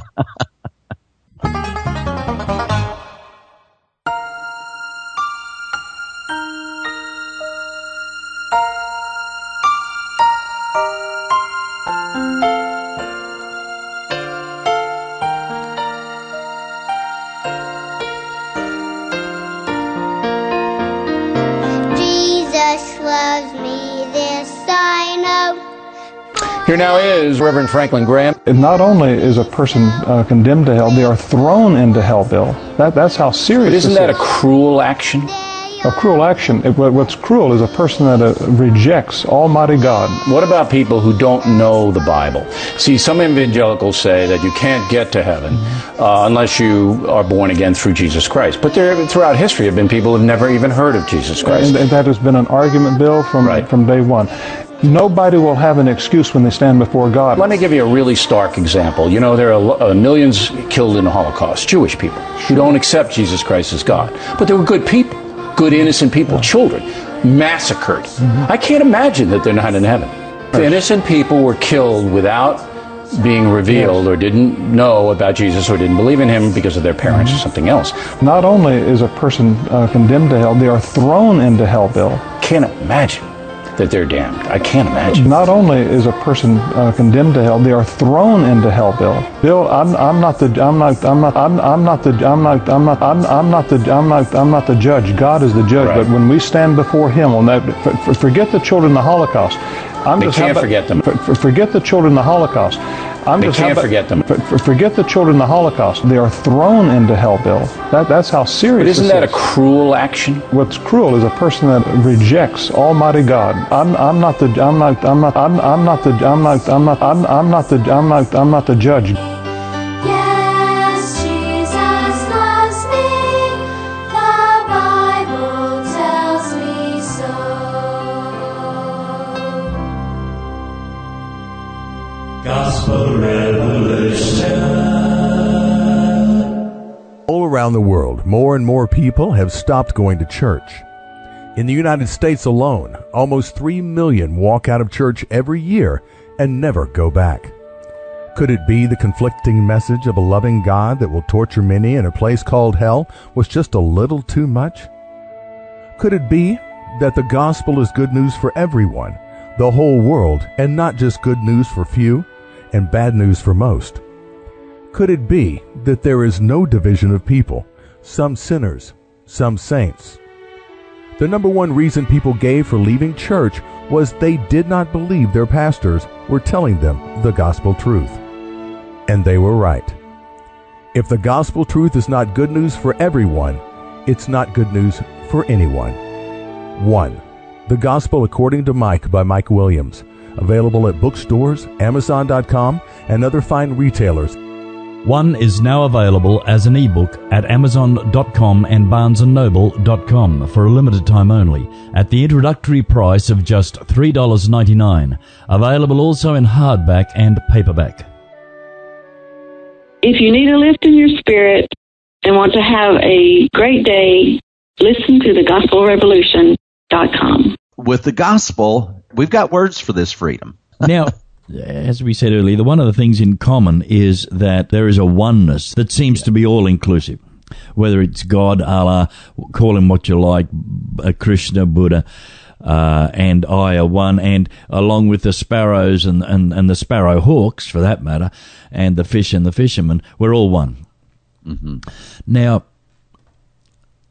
Here now is Reverend Franklin Graham. Not only is a person uh, condemned to hell, they are thrown into hell, Bill. That, that's how serious But isn't this that is. a cruel action? A cruel action. It, what's cruel is a person that uh, rejects Almighty God. What about people who don't know the Bible? See, some evangelicals say that you can't get to heaven uh, unless you are born again through Jesus Christ. But there, throughout history, have been people who have never even heard of Jesus Christ. And, and that has been an argument, Bill, from, right. from day one. Nobody will have an excuse when they stand before God. Let me give you a really stark example. You know, there are uh, millions killed in the Holocaust, Jewish people, who don't accept Jesus Christ as God. But they were good people, good innocent people, children, massacred. Mm-hmm. I can't imagine that they're not in heaven. Right. Innocent people were killed without being revealed, yes. or didn't know about Jesus, or didn't believe in him because of their parents, mm-hmm. or something else. Not only is a person uh, condemned to hell, they are thrown into hell, Bill. Can't imagine that they're damned. I can't imagine. Not only is a person uh, condemned to hell, they are thrown into hell, Bill. Bill, I'm I'm not the I'm not I'm not I'm I'm not the I'm not I'm not I'm I'm not the I'm not I'm not the judge. God is the judge. Right. But when we stand before Him, on that, f- forget the children of the Holocaust. I'm they just, can't about, forget them. F- forget the children of the Holocaust. I'm they just, can't about, forget them. F- forget the children of the Holocaust. They are thrown into hell, Bill. That that's how serious. But isn't this that is. a cruel action? What's cruel is a person that rejects Almighty God. I'm I'm not the I'm not I'm not I'm I'm not the I'm not I'm not I'm I'm not the I'm not I'm not the judge. Yes, Jesus loves me. The Bible tells me so. Gospel Revolution. All around the world, more and more people have stopped going to church. In the United States alone, almost three million walk out of church every year and never go back. Could it be the conflicting message of a loving God that will torture many in a place called hell was just a little too much? Could it be that the gospel is good news for everyone, the whole world, and not just good news for few and bad news for most? Could it be that there is no division of people, some sinners, some saints? The number one reason people gave for leaving church was they did not believe their pastors were telling them the gospel truth. And they were right. If the gospel truth is not good news for everyone, it's not good news for anyone. One, The Gospel According to Mike by Mike Williams, available at bookstores, Amazon dot com, and other fine retailers. One is now available as an ebook at Amazon dot com and Barnes and Noble dot com for a limited time only at the introductory price of just three dollars and ninety-nine cents. Available also in hardback and paperback. If you need a lift in your spirit and want to have a great day, listen to the gospel revolution dot com. With the gospel, we've got words for this freedom. Now, as we said earlier, the one of the things in common is that there is a oneness that seems to be all-inclusive. Whether it's God, Allah, call him what you like, Krishna, Buddha, uh, and I are one, and along with the sparrows and, and, and the sparrow hawks, for that matter, and the fish and the fishermen, we're all one. Mm-hmm. Now,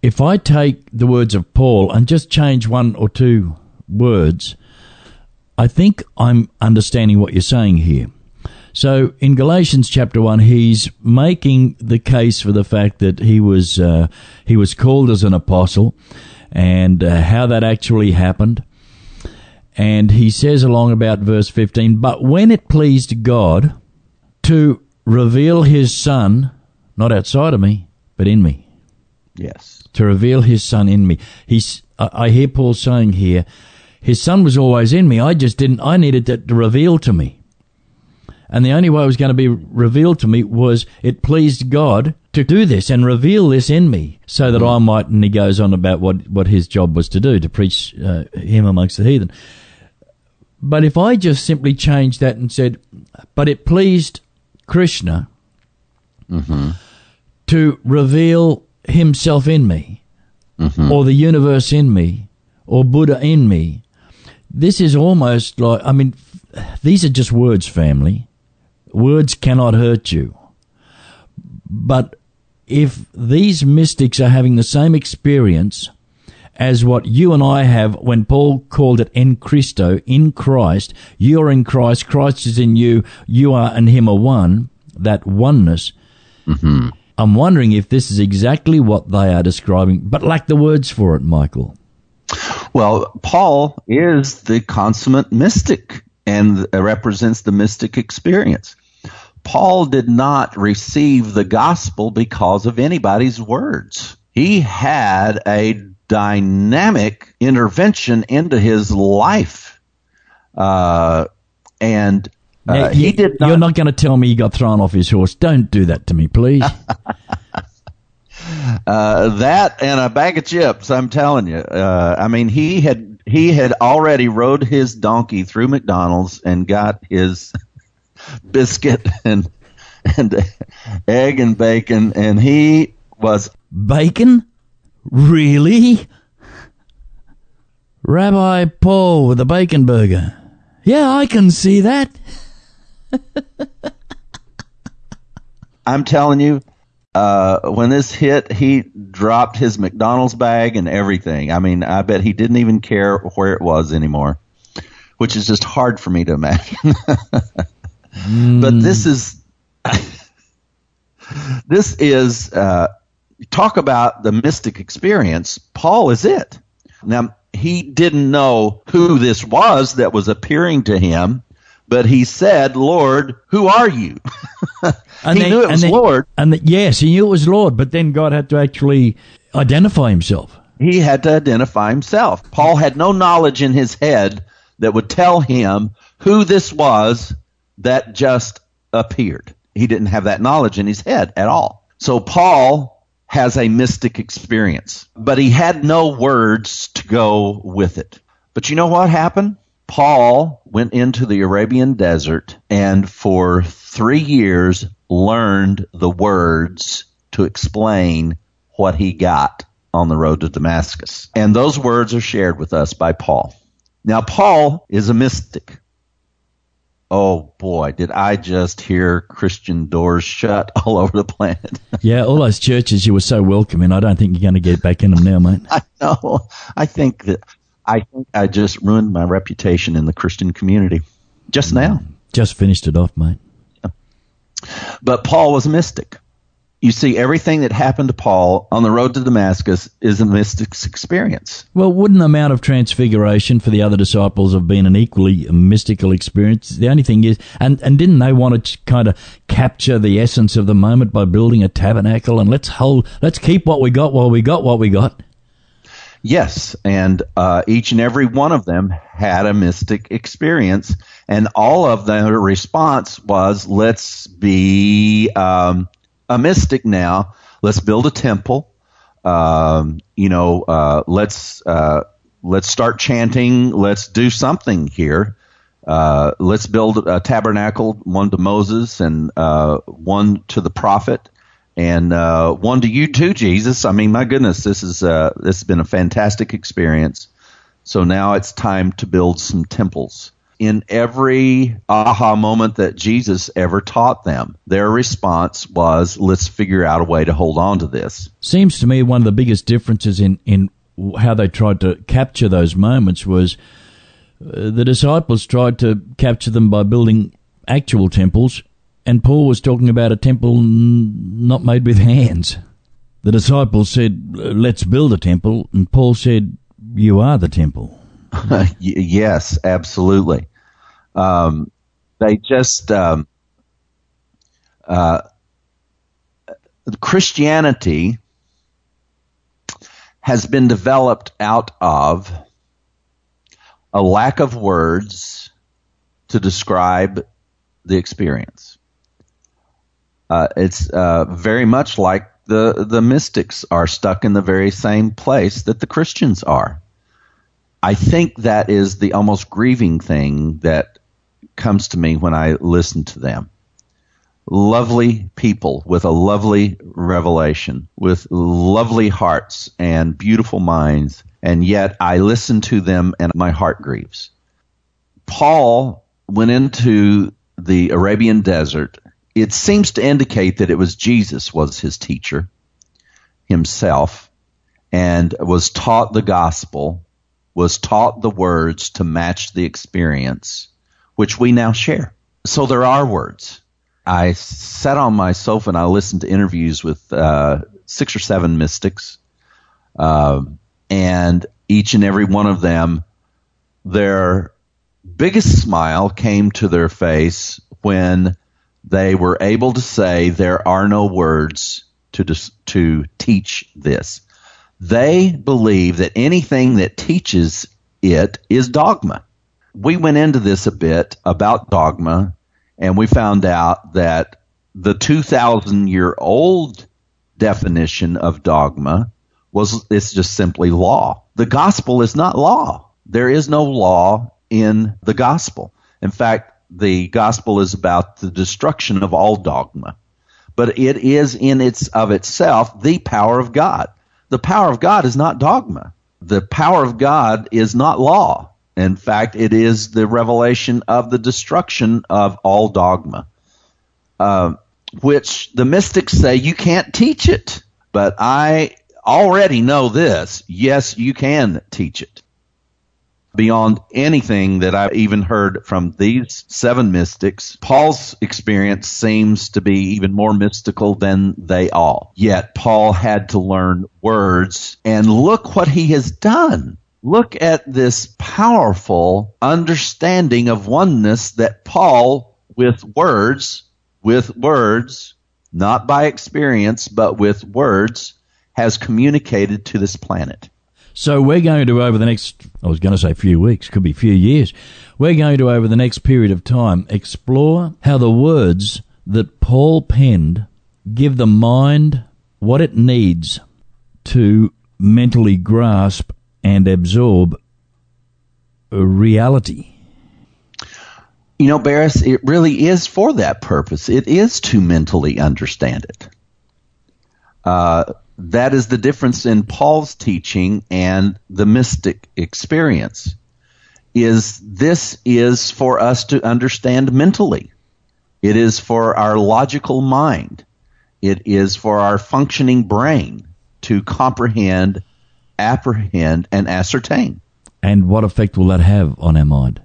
if I take the words of Paul and just change one or two words, I think I'm understanding what you're saying here. So in Galatians chapter one, he's making the case for the fact that he was uh, he was called as an apostle, and uh, how that actually happened. And he says along about verse fifteen, but when it pleased God to reveal his Son, not outside of me, but in me. Yes. To reveal his Son in me. He's, I hear Paul saying here, his Son was always in me. I just didn't, I needed it to reveal to me. And the only way it was going to be revealed to me was it pleased God to do this and reveal this in me so that I might, and he goes on about what, what his job was to do, to preach uh, him amongst the heathen. But if I just simply changed that and said, but it pleased Krishna mm-hmm. to reveal himself in me, mm-hmm. or the universe in me, or Buddha in me, this is almost like, I mean, these are just words, family. Words cannot hurt you. But if these mystics are having the same experience as what you and I have when Paul called it en Christo, in Christ, you are in Christ, Christ is in you, you are and him are one, that oneness, mm-hmm. I'm wondering if this is exactly what they are describing, but lack the words for it, Michael. Well, Paul is the consummate mystic and represents the mystic experience. Paul did not receive the gospel because of anybody's words. He had a dynamic intervention into his life. Uh, and uh, now, he you, did not. You're not going to tell me he got thrown off his horse. Don't do that to me, please. uh, that and a bag of chips, I'm telling you. Uh, I mean, he had he had already rode his donkey through McDonald's and got his biscuit and and egg and bacon, and he was bacon. Really? Rabbi Paul with a bacon burger. Yeah, I can see that. I'm telling you, uh, when this hit, he dropped his McDonald's bag and everything. I mean, I bet he didn't even care where it was anymore, which is just hard for me to imagine. mm. But this is, this is, uh, talk about the mystic experience. Paul is it. Now, he didn't know who this was that was appearing to him, but he said, Lord, who are you? And he they, knew it was they, Lord. And the, yes, he knew it was Lord, but then God had to actually identify himself. He had to identify himself. Paul had no knowledge in his head that would tell him who this was that just appeared. He didn't have that knowledge in his head at all. So Paul has a mystic experience, but he had no words to go with it. But you know what happened? Paul went into the Arabian desert and for three years learned the words to explain what he got on the road to Damascus. And those words are shared with us by Paul. Now, Paul is a mystic. Oh, boy, did I just hear Christian doors shut all over the planet. Yeah, all those churches you were so welcome in, I don't think you're going to get back in them now, mate. I know. I think that I think I just ruined my reputation in the Christian community just now. Just finished it off, mate. But Paul was a mystic. You see, everything that happened to Paul on the road to Damascus is a mystic's experience. Well, wouldn't the Mount of Transfiguration for the other disciples have been an equally mystical experience? The only thing is, and, and didn't they want to kind of capture the essence of the moment by building a tabernacle and let's hold, let's keep what we got while we got what we got? Yes, and uh, each and every one of them had a mystic experience, and all of their response was, let's be um, a mystic now. Let's build a temple. Um, you know, uh, let's uh, let's start chanting. Let's do something here. Uh, let's build a tabernacle, one to Moses and uh, one to the prophet. And uh, one to you too, Jesus. I mean, my goodness, this is uh, this has been a fantastic experience. So now it's time to build some temples. in every aha moment that Jesus ever taught them, their response was, let's figure out a way to hold on to this. Seems to me one of the biggest differences in, in how they tried to capture those moments was uh, the disciples tried to capture them by building actual temples, and Paul was talking about a temple n- not made with hands. The disciples said, let's build a temple, and Paul said, you are the temple. Yes, absolutely. Um, they just, um, uh, Christianity has been developed out of a lack of words to describe the experience. Uh, it's uh, very much like the, the mystics are stuck in the very same place that the Christians are. I think that is the almost grieving thing that comes to me when I listen to them. Lovely people with a lovely revelation, with lovely hearts and beautiful minds, and yet I listen to them and my heart grieves. Paul went into the Arabian desert. It seems to indicate that it was Jesus was his teacher himself, and was taught the gospel, was taught the words to match the experience, which we now share. So there are words. I sat on my sofa and I listened to interviews with uh, six or seven mystics, uh, and each and every one of them, their biggest smile came to their face when they were able to say there are no words to dis- to teach this. They believe that anything that teaches it is dogma. We went into this a bit about dogma, and we found out that the two thousand year old definition of dogma was it's just simply law. The gospel is not law. There is no law in the gospel. In fact, the gospel is about the destruction of all dogma. But it is in its of itself the power of God. The power of God is not dogma. The power of God is not law. In fact, it is the revelation of the destruction of all dogma, uh, which the mystics say you can't teach it. But I already know this. Yes, you can teach it. Beyond anything that I've even heard from these seven mystics, Paul's experience seems to be even more mystical than they all. Yet Paul had to learn words, and look what he has done. Look at this powerful understanding of oneness that Paul, with words, with words, not by experience, but with words, has communicated to this planet. So we're going to, over the next, I was going to say few weeks, could be few years, we're going to, over the next period of time, explore how the words that Paul penned give the mind what it needs to mentally grasp and absorb reality. You know, Barris, it really is for that purpose. It is to mentally understand it. Uh, that is the difference in Paul's teaching and the mystic experience. Is this is for us to understand mentally. It is for our logical mind. It is for our functioning brain to comprehend, apprehend, and ascertain. And what effect will that have on our mind?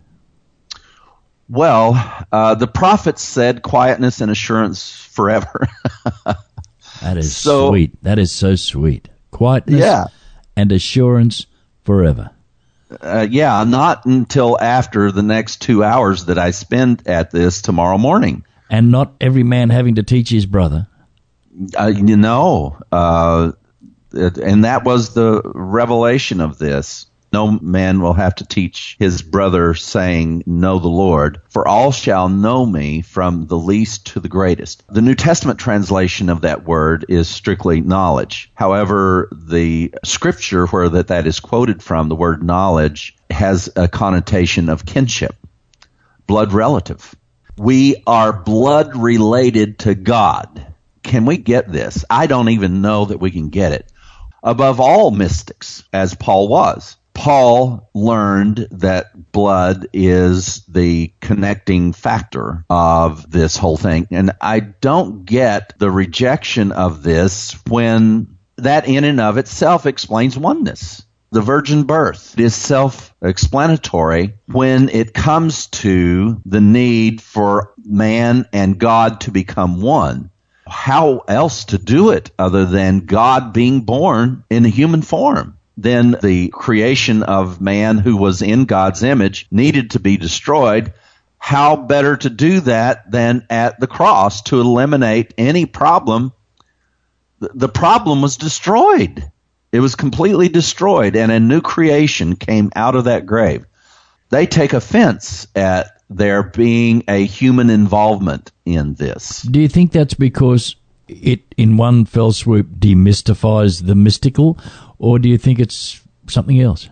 Well, uh, the prophets said quietness and assurance forever. That is so, sweet. That is so sweet. Quietness yeah. and assurance forever. Uh, yeah, not until after the next two hours that I spend at this tomorrow morning. And not every man having to teach his brother. Uh, you know, uh, and that was the revelation of this. No man will have to teach his brother, saying, know the Lord, for all shall know me from the least to the greatest. The New Testament translation of that word is strictly knowledge. However, the scripture where that, that is quoted from, the word knowledge, has a connotation of kinship, blood relative. We are blood related to God. Can we get this? I don't even know that we can get it. Above all mystics, as Paul was. Paul learned that blood is the connecting factor of this whole thing. And I don't get the rejection of this when that in and of itself explains oneness. The virgin birth is self-explanatory when it comes to the need for man and God to become one. How else to do it other than God being born in a human form? Then the creation of man who was in God's image needed to be destroyed. How better to do that than at the cross to eliminate any problem? The problem was destroyed. It was completely destroyed, and a new creation came out of that grave. They take offense at there being a human involvement in this. Do you think that's because it, in one fell swoop, demystifies the mystical, or do you think it's something else?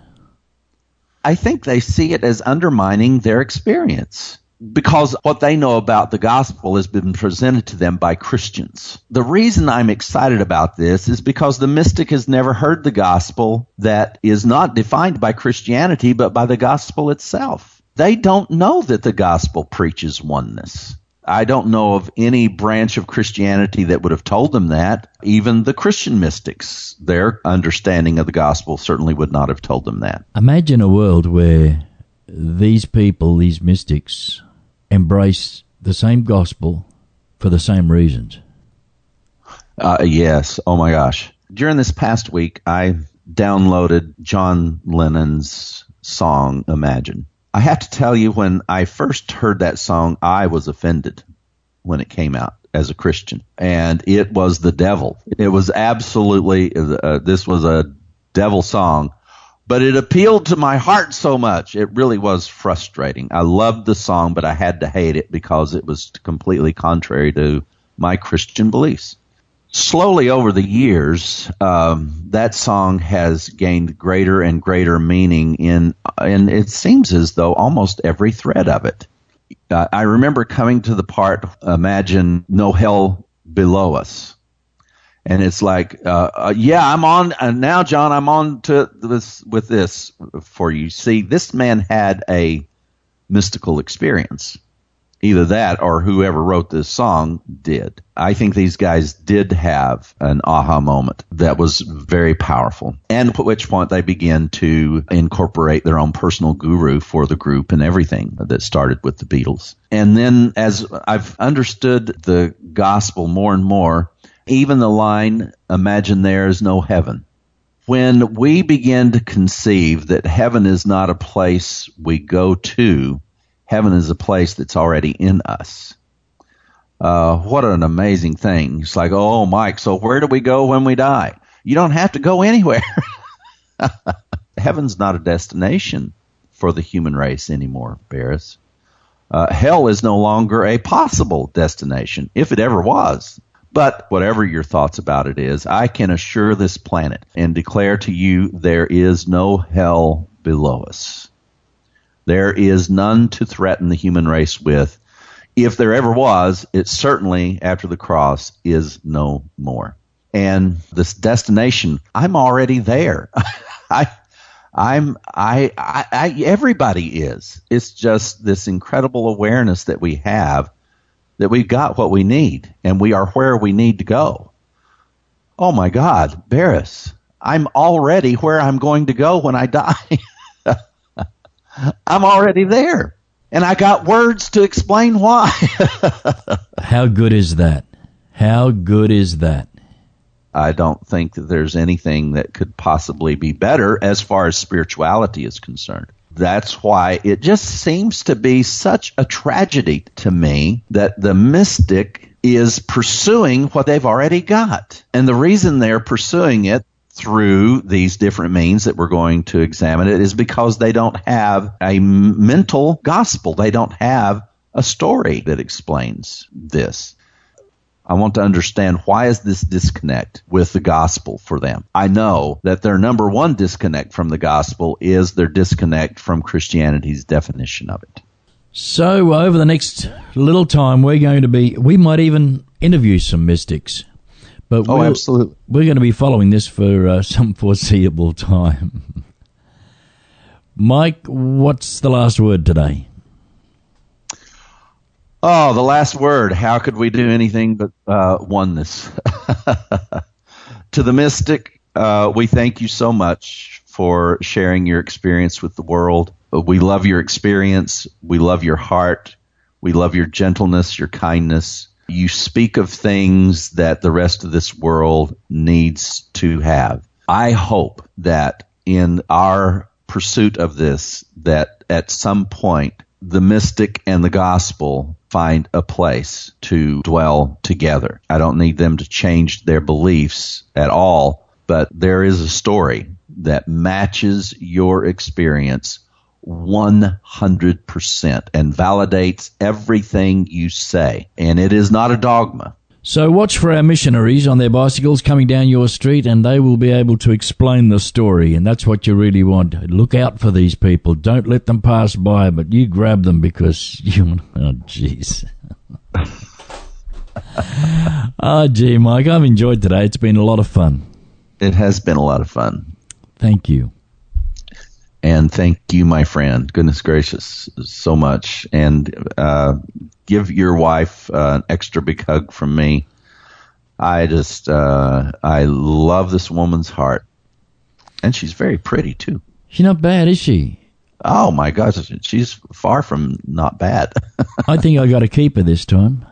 I think they see it as undermining their experience, because what they know about the gospel has been presented to them by Christians. The reason I'm excited about this is because the mystic has never heard the gospel that is not defined by Christianity, but by the gospel itself. They don't know that the gospel preaches oneness. I don't know of any branch of Christianity that would have told them that. Even the Christian mystics, their understanding of the gospel certainly would not have told them that. Imagine a world where these people, these mystics, embrace the same gospel for the same reasons. Uh, yes. Oh, my gosh. During this past week, I downloaded John Lennon's song, Imagine. I have to tell you, when I first heard that song, I was offended when it came out as a Christian. And it was the devil. It was absolutely, uh, this was a devil song. But it appealed to my heart so much. It really was frustrating. I loved the song, but I had to hate it because it was completely contrary to my Christian beliefs. Slowly over the years, um, that song has gained greater and greater meaning in, and it seems as though almost every thread of it. Uh, I remember coming to the part, imagine no hell below us. And it's like, uh, uh, yeah, I'm on uh, now, John. I'm on to this with this for you. See, this man had a mystical experience. Either that or whoever wrote this song did. I think these guys did have an aha moment that was very powerful. And at which point they began to incorporate their own personal guru for the group and everything that started with the Beatles. And then as I've understood the gospel more and more, even the line, imagine there is no heaven. When we begin to conceive that heaven is not a place we go to, heaven is a place that's already in us. Uh, what an amazing thing. It's like, oh, Mike, so where do we go when we die? You don't have to go anywhere. Heaven's not a destination for the human race anymore, Barris. Uh, hell is no longer a possible destination, if it ever was. But whatever your thoughts about it is, I can assure this planet and declare to you there is no hell below us. There is none to threaten the human race with. If there ever was, it certainly, after the cross, is no more. And this destination, I'm already there. I, I'm, I, I, I, everybody is. It's just this incredible awareness that we have that we've got what we need and we are where we need to go. Oh my God, Barris, I'm already where I'm going to go when I die. I'm already there, and I got words to explain why. How good is that? How good is that? I don't think that there's anything that could possibly be better as far as spirituality is concerned. That's why it just seems to be such a tragedy to me that the mystic is pursuing what they've already got. And the reason they're pursuing it through these different means that we're going to examine it is because they don't have a mental gospel. They don't have a story that explains this. I want to understand, why is this disconnect with the gospel for them? I know that their number one disconnect from the gospel is their disconnect from Christianity's definition of it. So over the next little time, we're going to be, we might even interview some mystics. But oh, we'll, absolutely. We're going to be following this for uh, some foreseeable time. Mike, what's the last word today? Oh, the last word. How could we do anything but uh, oneness? To the mystic, uh, we thank you so much for sharing your experience with the world. We love your experience. We love your heart. We love your gentleness, your kindness. You speak of things that the rest of this world needs to have. I hope that in our pursuit of this, that at some point the mystic and the gospel find a place to dwell together. I don't need them to change their beliefs at all, but there is a story that matches your experience one hundred percent and validates everything you say. And it is not a dogma. So watch for our missionaries on their bicycles coming down your street, and they will be able to explain the story, and that's what you really want. Look out for these people. Don't let them pass by, but you grab them because you... Oh, jeez. Oh, gee, Mike, I've enjoyed today. It's been a lot of fun. It has been a lot of fun. Thank you. And thank you, my friend. Goodness gracious, so much. And uh, give your wife uh, an extra big hug from me. I just, uh, I love this woman's heart. And she's very pretty, too. She's not bad, is she? Oh, my gosh. She's far from not bad. I think I got to keep her this time.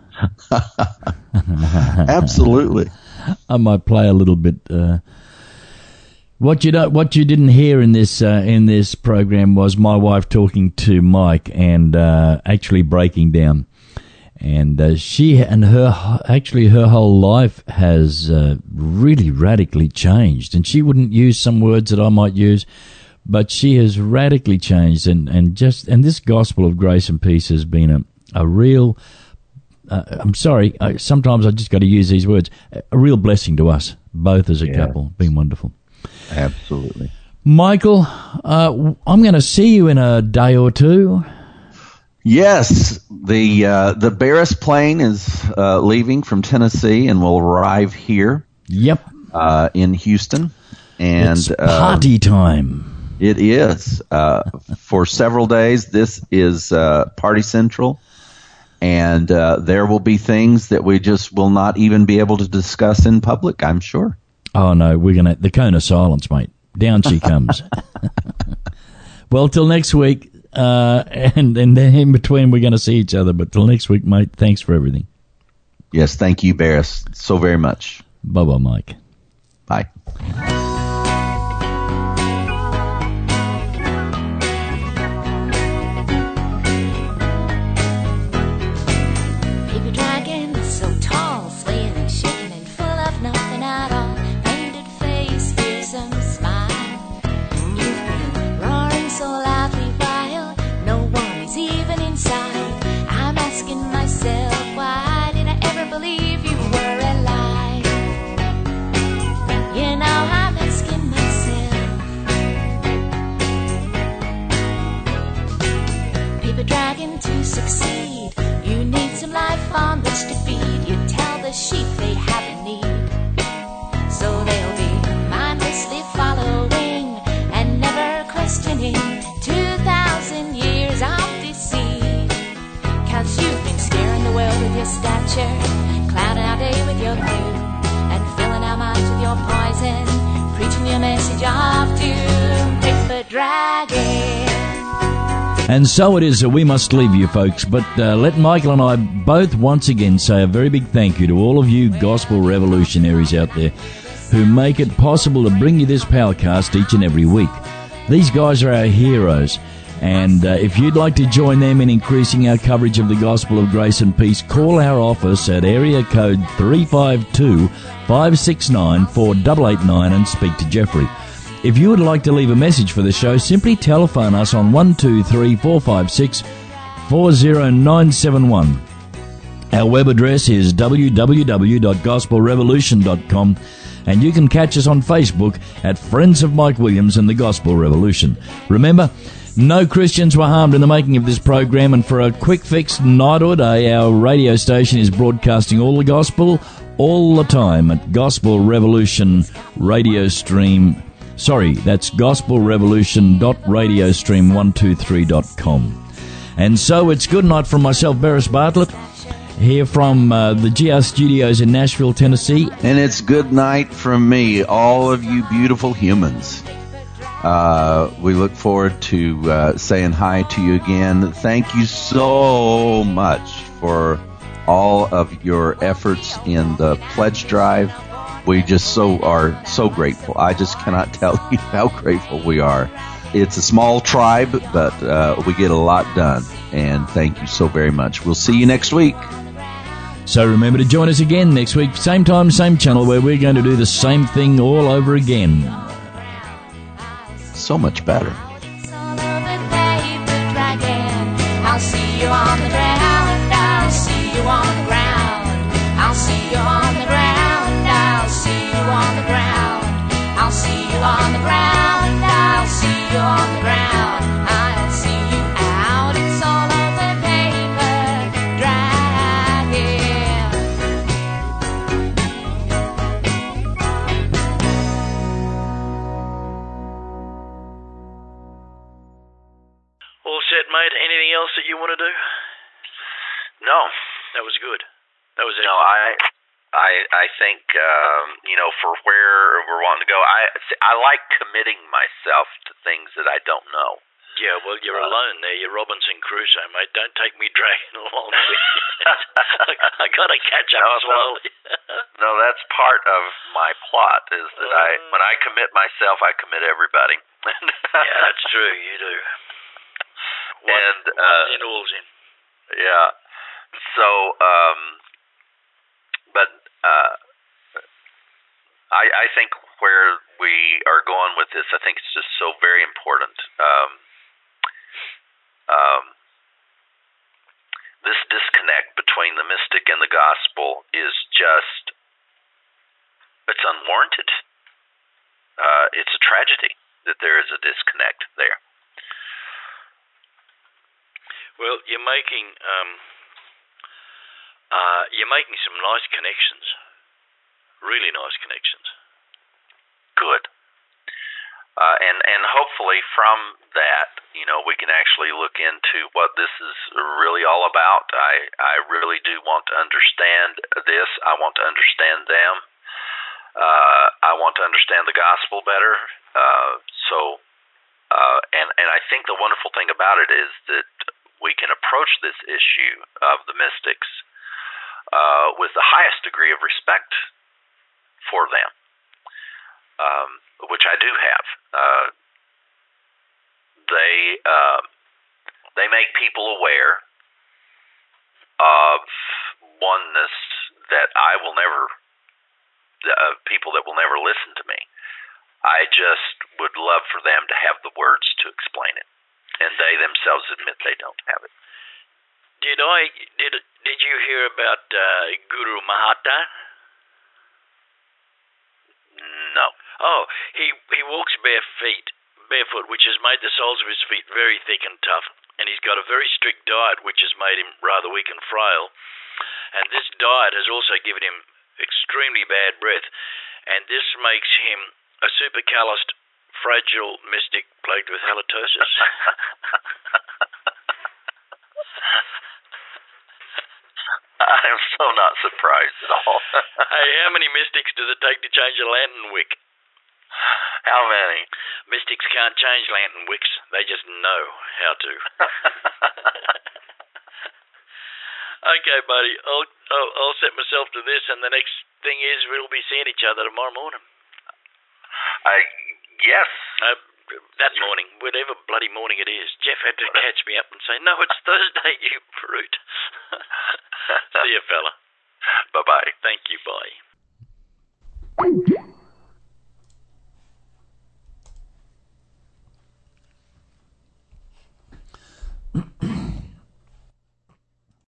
Absolutely. I might play a little bit... Uh, What you don't, what you didn't hear in this uh, in this program was my wife talking to Mike and uh, actually breaking down, and uh, she and her actually her whole life has uh, really radically changed. And she wouldn't use some words that I might use, but she has radically changed. And, and just and this gospel of grace and peace has been a a real. Uh, I'm sorry, I, sometimes I just got to use these words. A real blessing to us both as a yeah. couple. Been wonderful. Absolutely. Michael, uh, I'm going to see you in a day or two. Yes, the uh, the Barris plane is uh, leaving from Tennessee and will arrive here. Yep. Uh, in Houston. And it's party uh, time. It is. Uh, for several days, this is uh, Party Central. And uh, there will be things that we just will not even be able to discuss in public, I'm sure. Oh, no, we're going to... The cone of silence, mate. Down she comes. Well, till next week, uh, and, and then in between we're going to see each other. But till next week, mate, thanks for everything. Yes, thank you, Barris, so very much. Bye-bye, Mike. Bye. To succeed, you need some life on which to feed. You tell the sheep they have a need, so they'll be mindlessly following and never questioning two thousand years of deceit. Cause you've been scaring the world with your stature, clouding our day with your view, and filling our minds with your poison, preaching your message of doom. Paper dragon. And so it is that we must leave you, folks, but uh, let Michael and I both once again say a very big thank you to all of you gospel revolutionaries out there who make it possible to bring you this Powercast each and every week. These guys are our heroes, and uh, if you'd like to join them in increasing our coverage of the gospel of grace and peace, call our office at area code three five two, five six nine, four eight eight nine and speak to Jeffrey. If you would like to leave a message for the show, simply telephone us on one two three, four five six, four zero nine seven one. Our web address is w w w dot gospel revolution dot com, and you can catch us on Facebook at Friends of Mike Williams and the Gospel Revolution. Remember, no Christians were harmed in the making of this program, and for a quick fix night or day, our radio station is broadcasting all the gospel all the time at Gospel Revolution Radio Stream Sorry, that's gospel revolution dot radiostream one two three dot com. And so it's good night from myself, Beres Bartlett, here from uh, the G R Studios in Nashville, Tennessee. And it's good night from me, all of you beautiful humans. Uh, we look forward to uh, saying hi to you again. Thank you so much for all of your efforts in the pledge drive. We just so are so grateful. I just cannot tell you how grateful we are. It's a small tribe, but uh, we get a lot done. And thank you so very much. We'll see you next week. So remember to join us again next week, same time, same channel, where we're going to do the same thing all over again. So much better. I'll see you on the ground. I'll see you on the ground. I'll see you on the ground. I'll see you on the ground. I'll see you on the ground. I'll see you on the ground. I'll see you out. It's all over paper. Drive here. All set, mate. Anything else that you want to do? No. That was good. That was it. No, I, I, I think um, you know, for where we're wanting to go, I, I like committing myself to things that I don't know. Yeah, well, you're uh, alone there. You're Robinson Crusoe, mate. Don't take me dragging along with you. I got to catch up no, slowly. No, that's part of my plot. Is that uh, I, when I commit myself, I commit everybody. Yeah, that's true. You do. One, and uh, in, all's in. Yeah. So, um, but uh, I, I think where we are going with this, I think it's just so very important. Um, um, this disconnect between the mystic and the gospel is just, it's unwarranted. Uh, it's a tragedy that there is a disconnect there. Well, you're making um, uh, you're making some nice connections, really nice connections. Good. Uh, and and hopefully from that, you know, we can actually look into what this is really all about. I I really do want to understand this. I want to understand them. Uh, I want to understand the gospel better. Uh, so, uh, and and I think the wonderful thing about it is that we can approach this issue of the mystics uh, with the highest degree of respect for them, um, which I do have. Uh, they uh, they make people aware of oneness that I will never, uh, people that will never listen to me. I just would love for them to have the words to explain it. And they themselves admit they don't have it. Did I did did you hear about uh, Guru Mahatma? No. Oh, he he walks bare feet, barefoot, which has made the soles of his feet very thick and tough. And he's got a very strict diet, which has made him rather weak and frail. And this diet has also given him extremely bad breath. And this makes him a super calloused, fragile mystic plagued with halitosis. I'm so not surprised at all. Hey, how many mystics does it take to change a lantern wick? How many? Mystics can't change lantern wicks. They just know how to. Okay, buddy. I'll, I'll I'll set myself to this, and the next thing is we'll be seeing each other tomorrow morning. I yes. Uh, that morning, whatever bloody morning it is. Jeff had to catch me up and say, "No, it's Thursday, you brute." See you, fella. Bye bye. Thank you. Bye.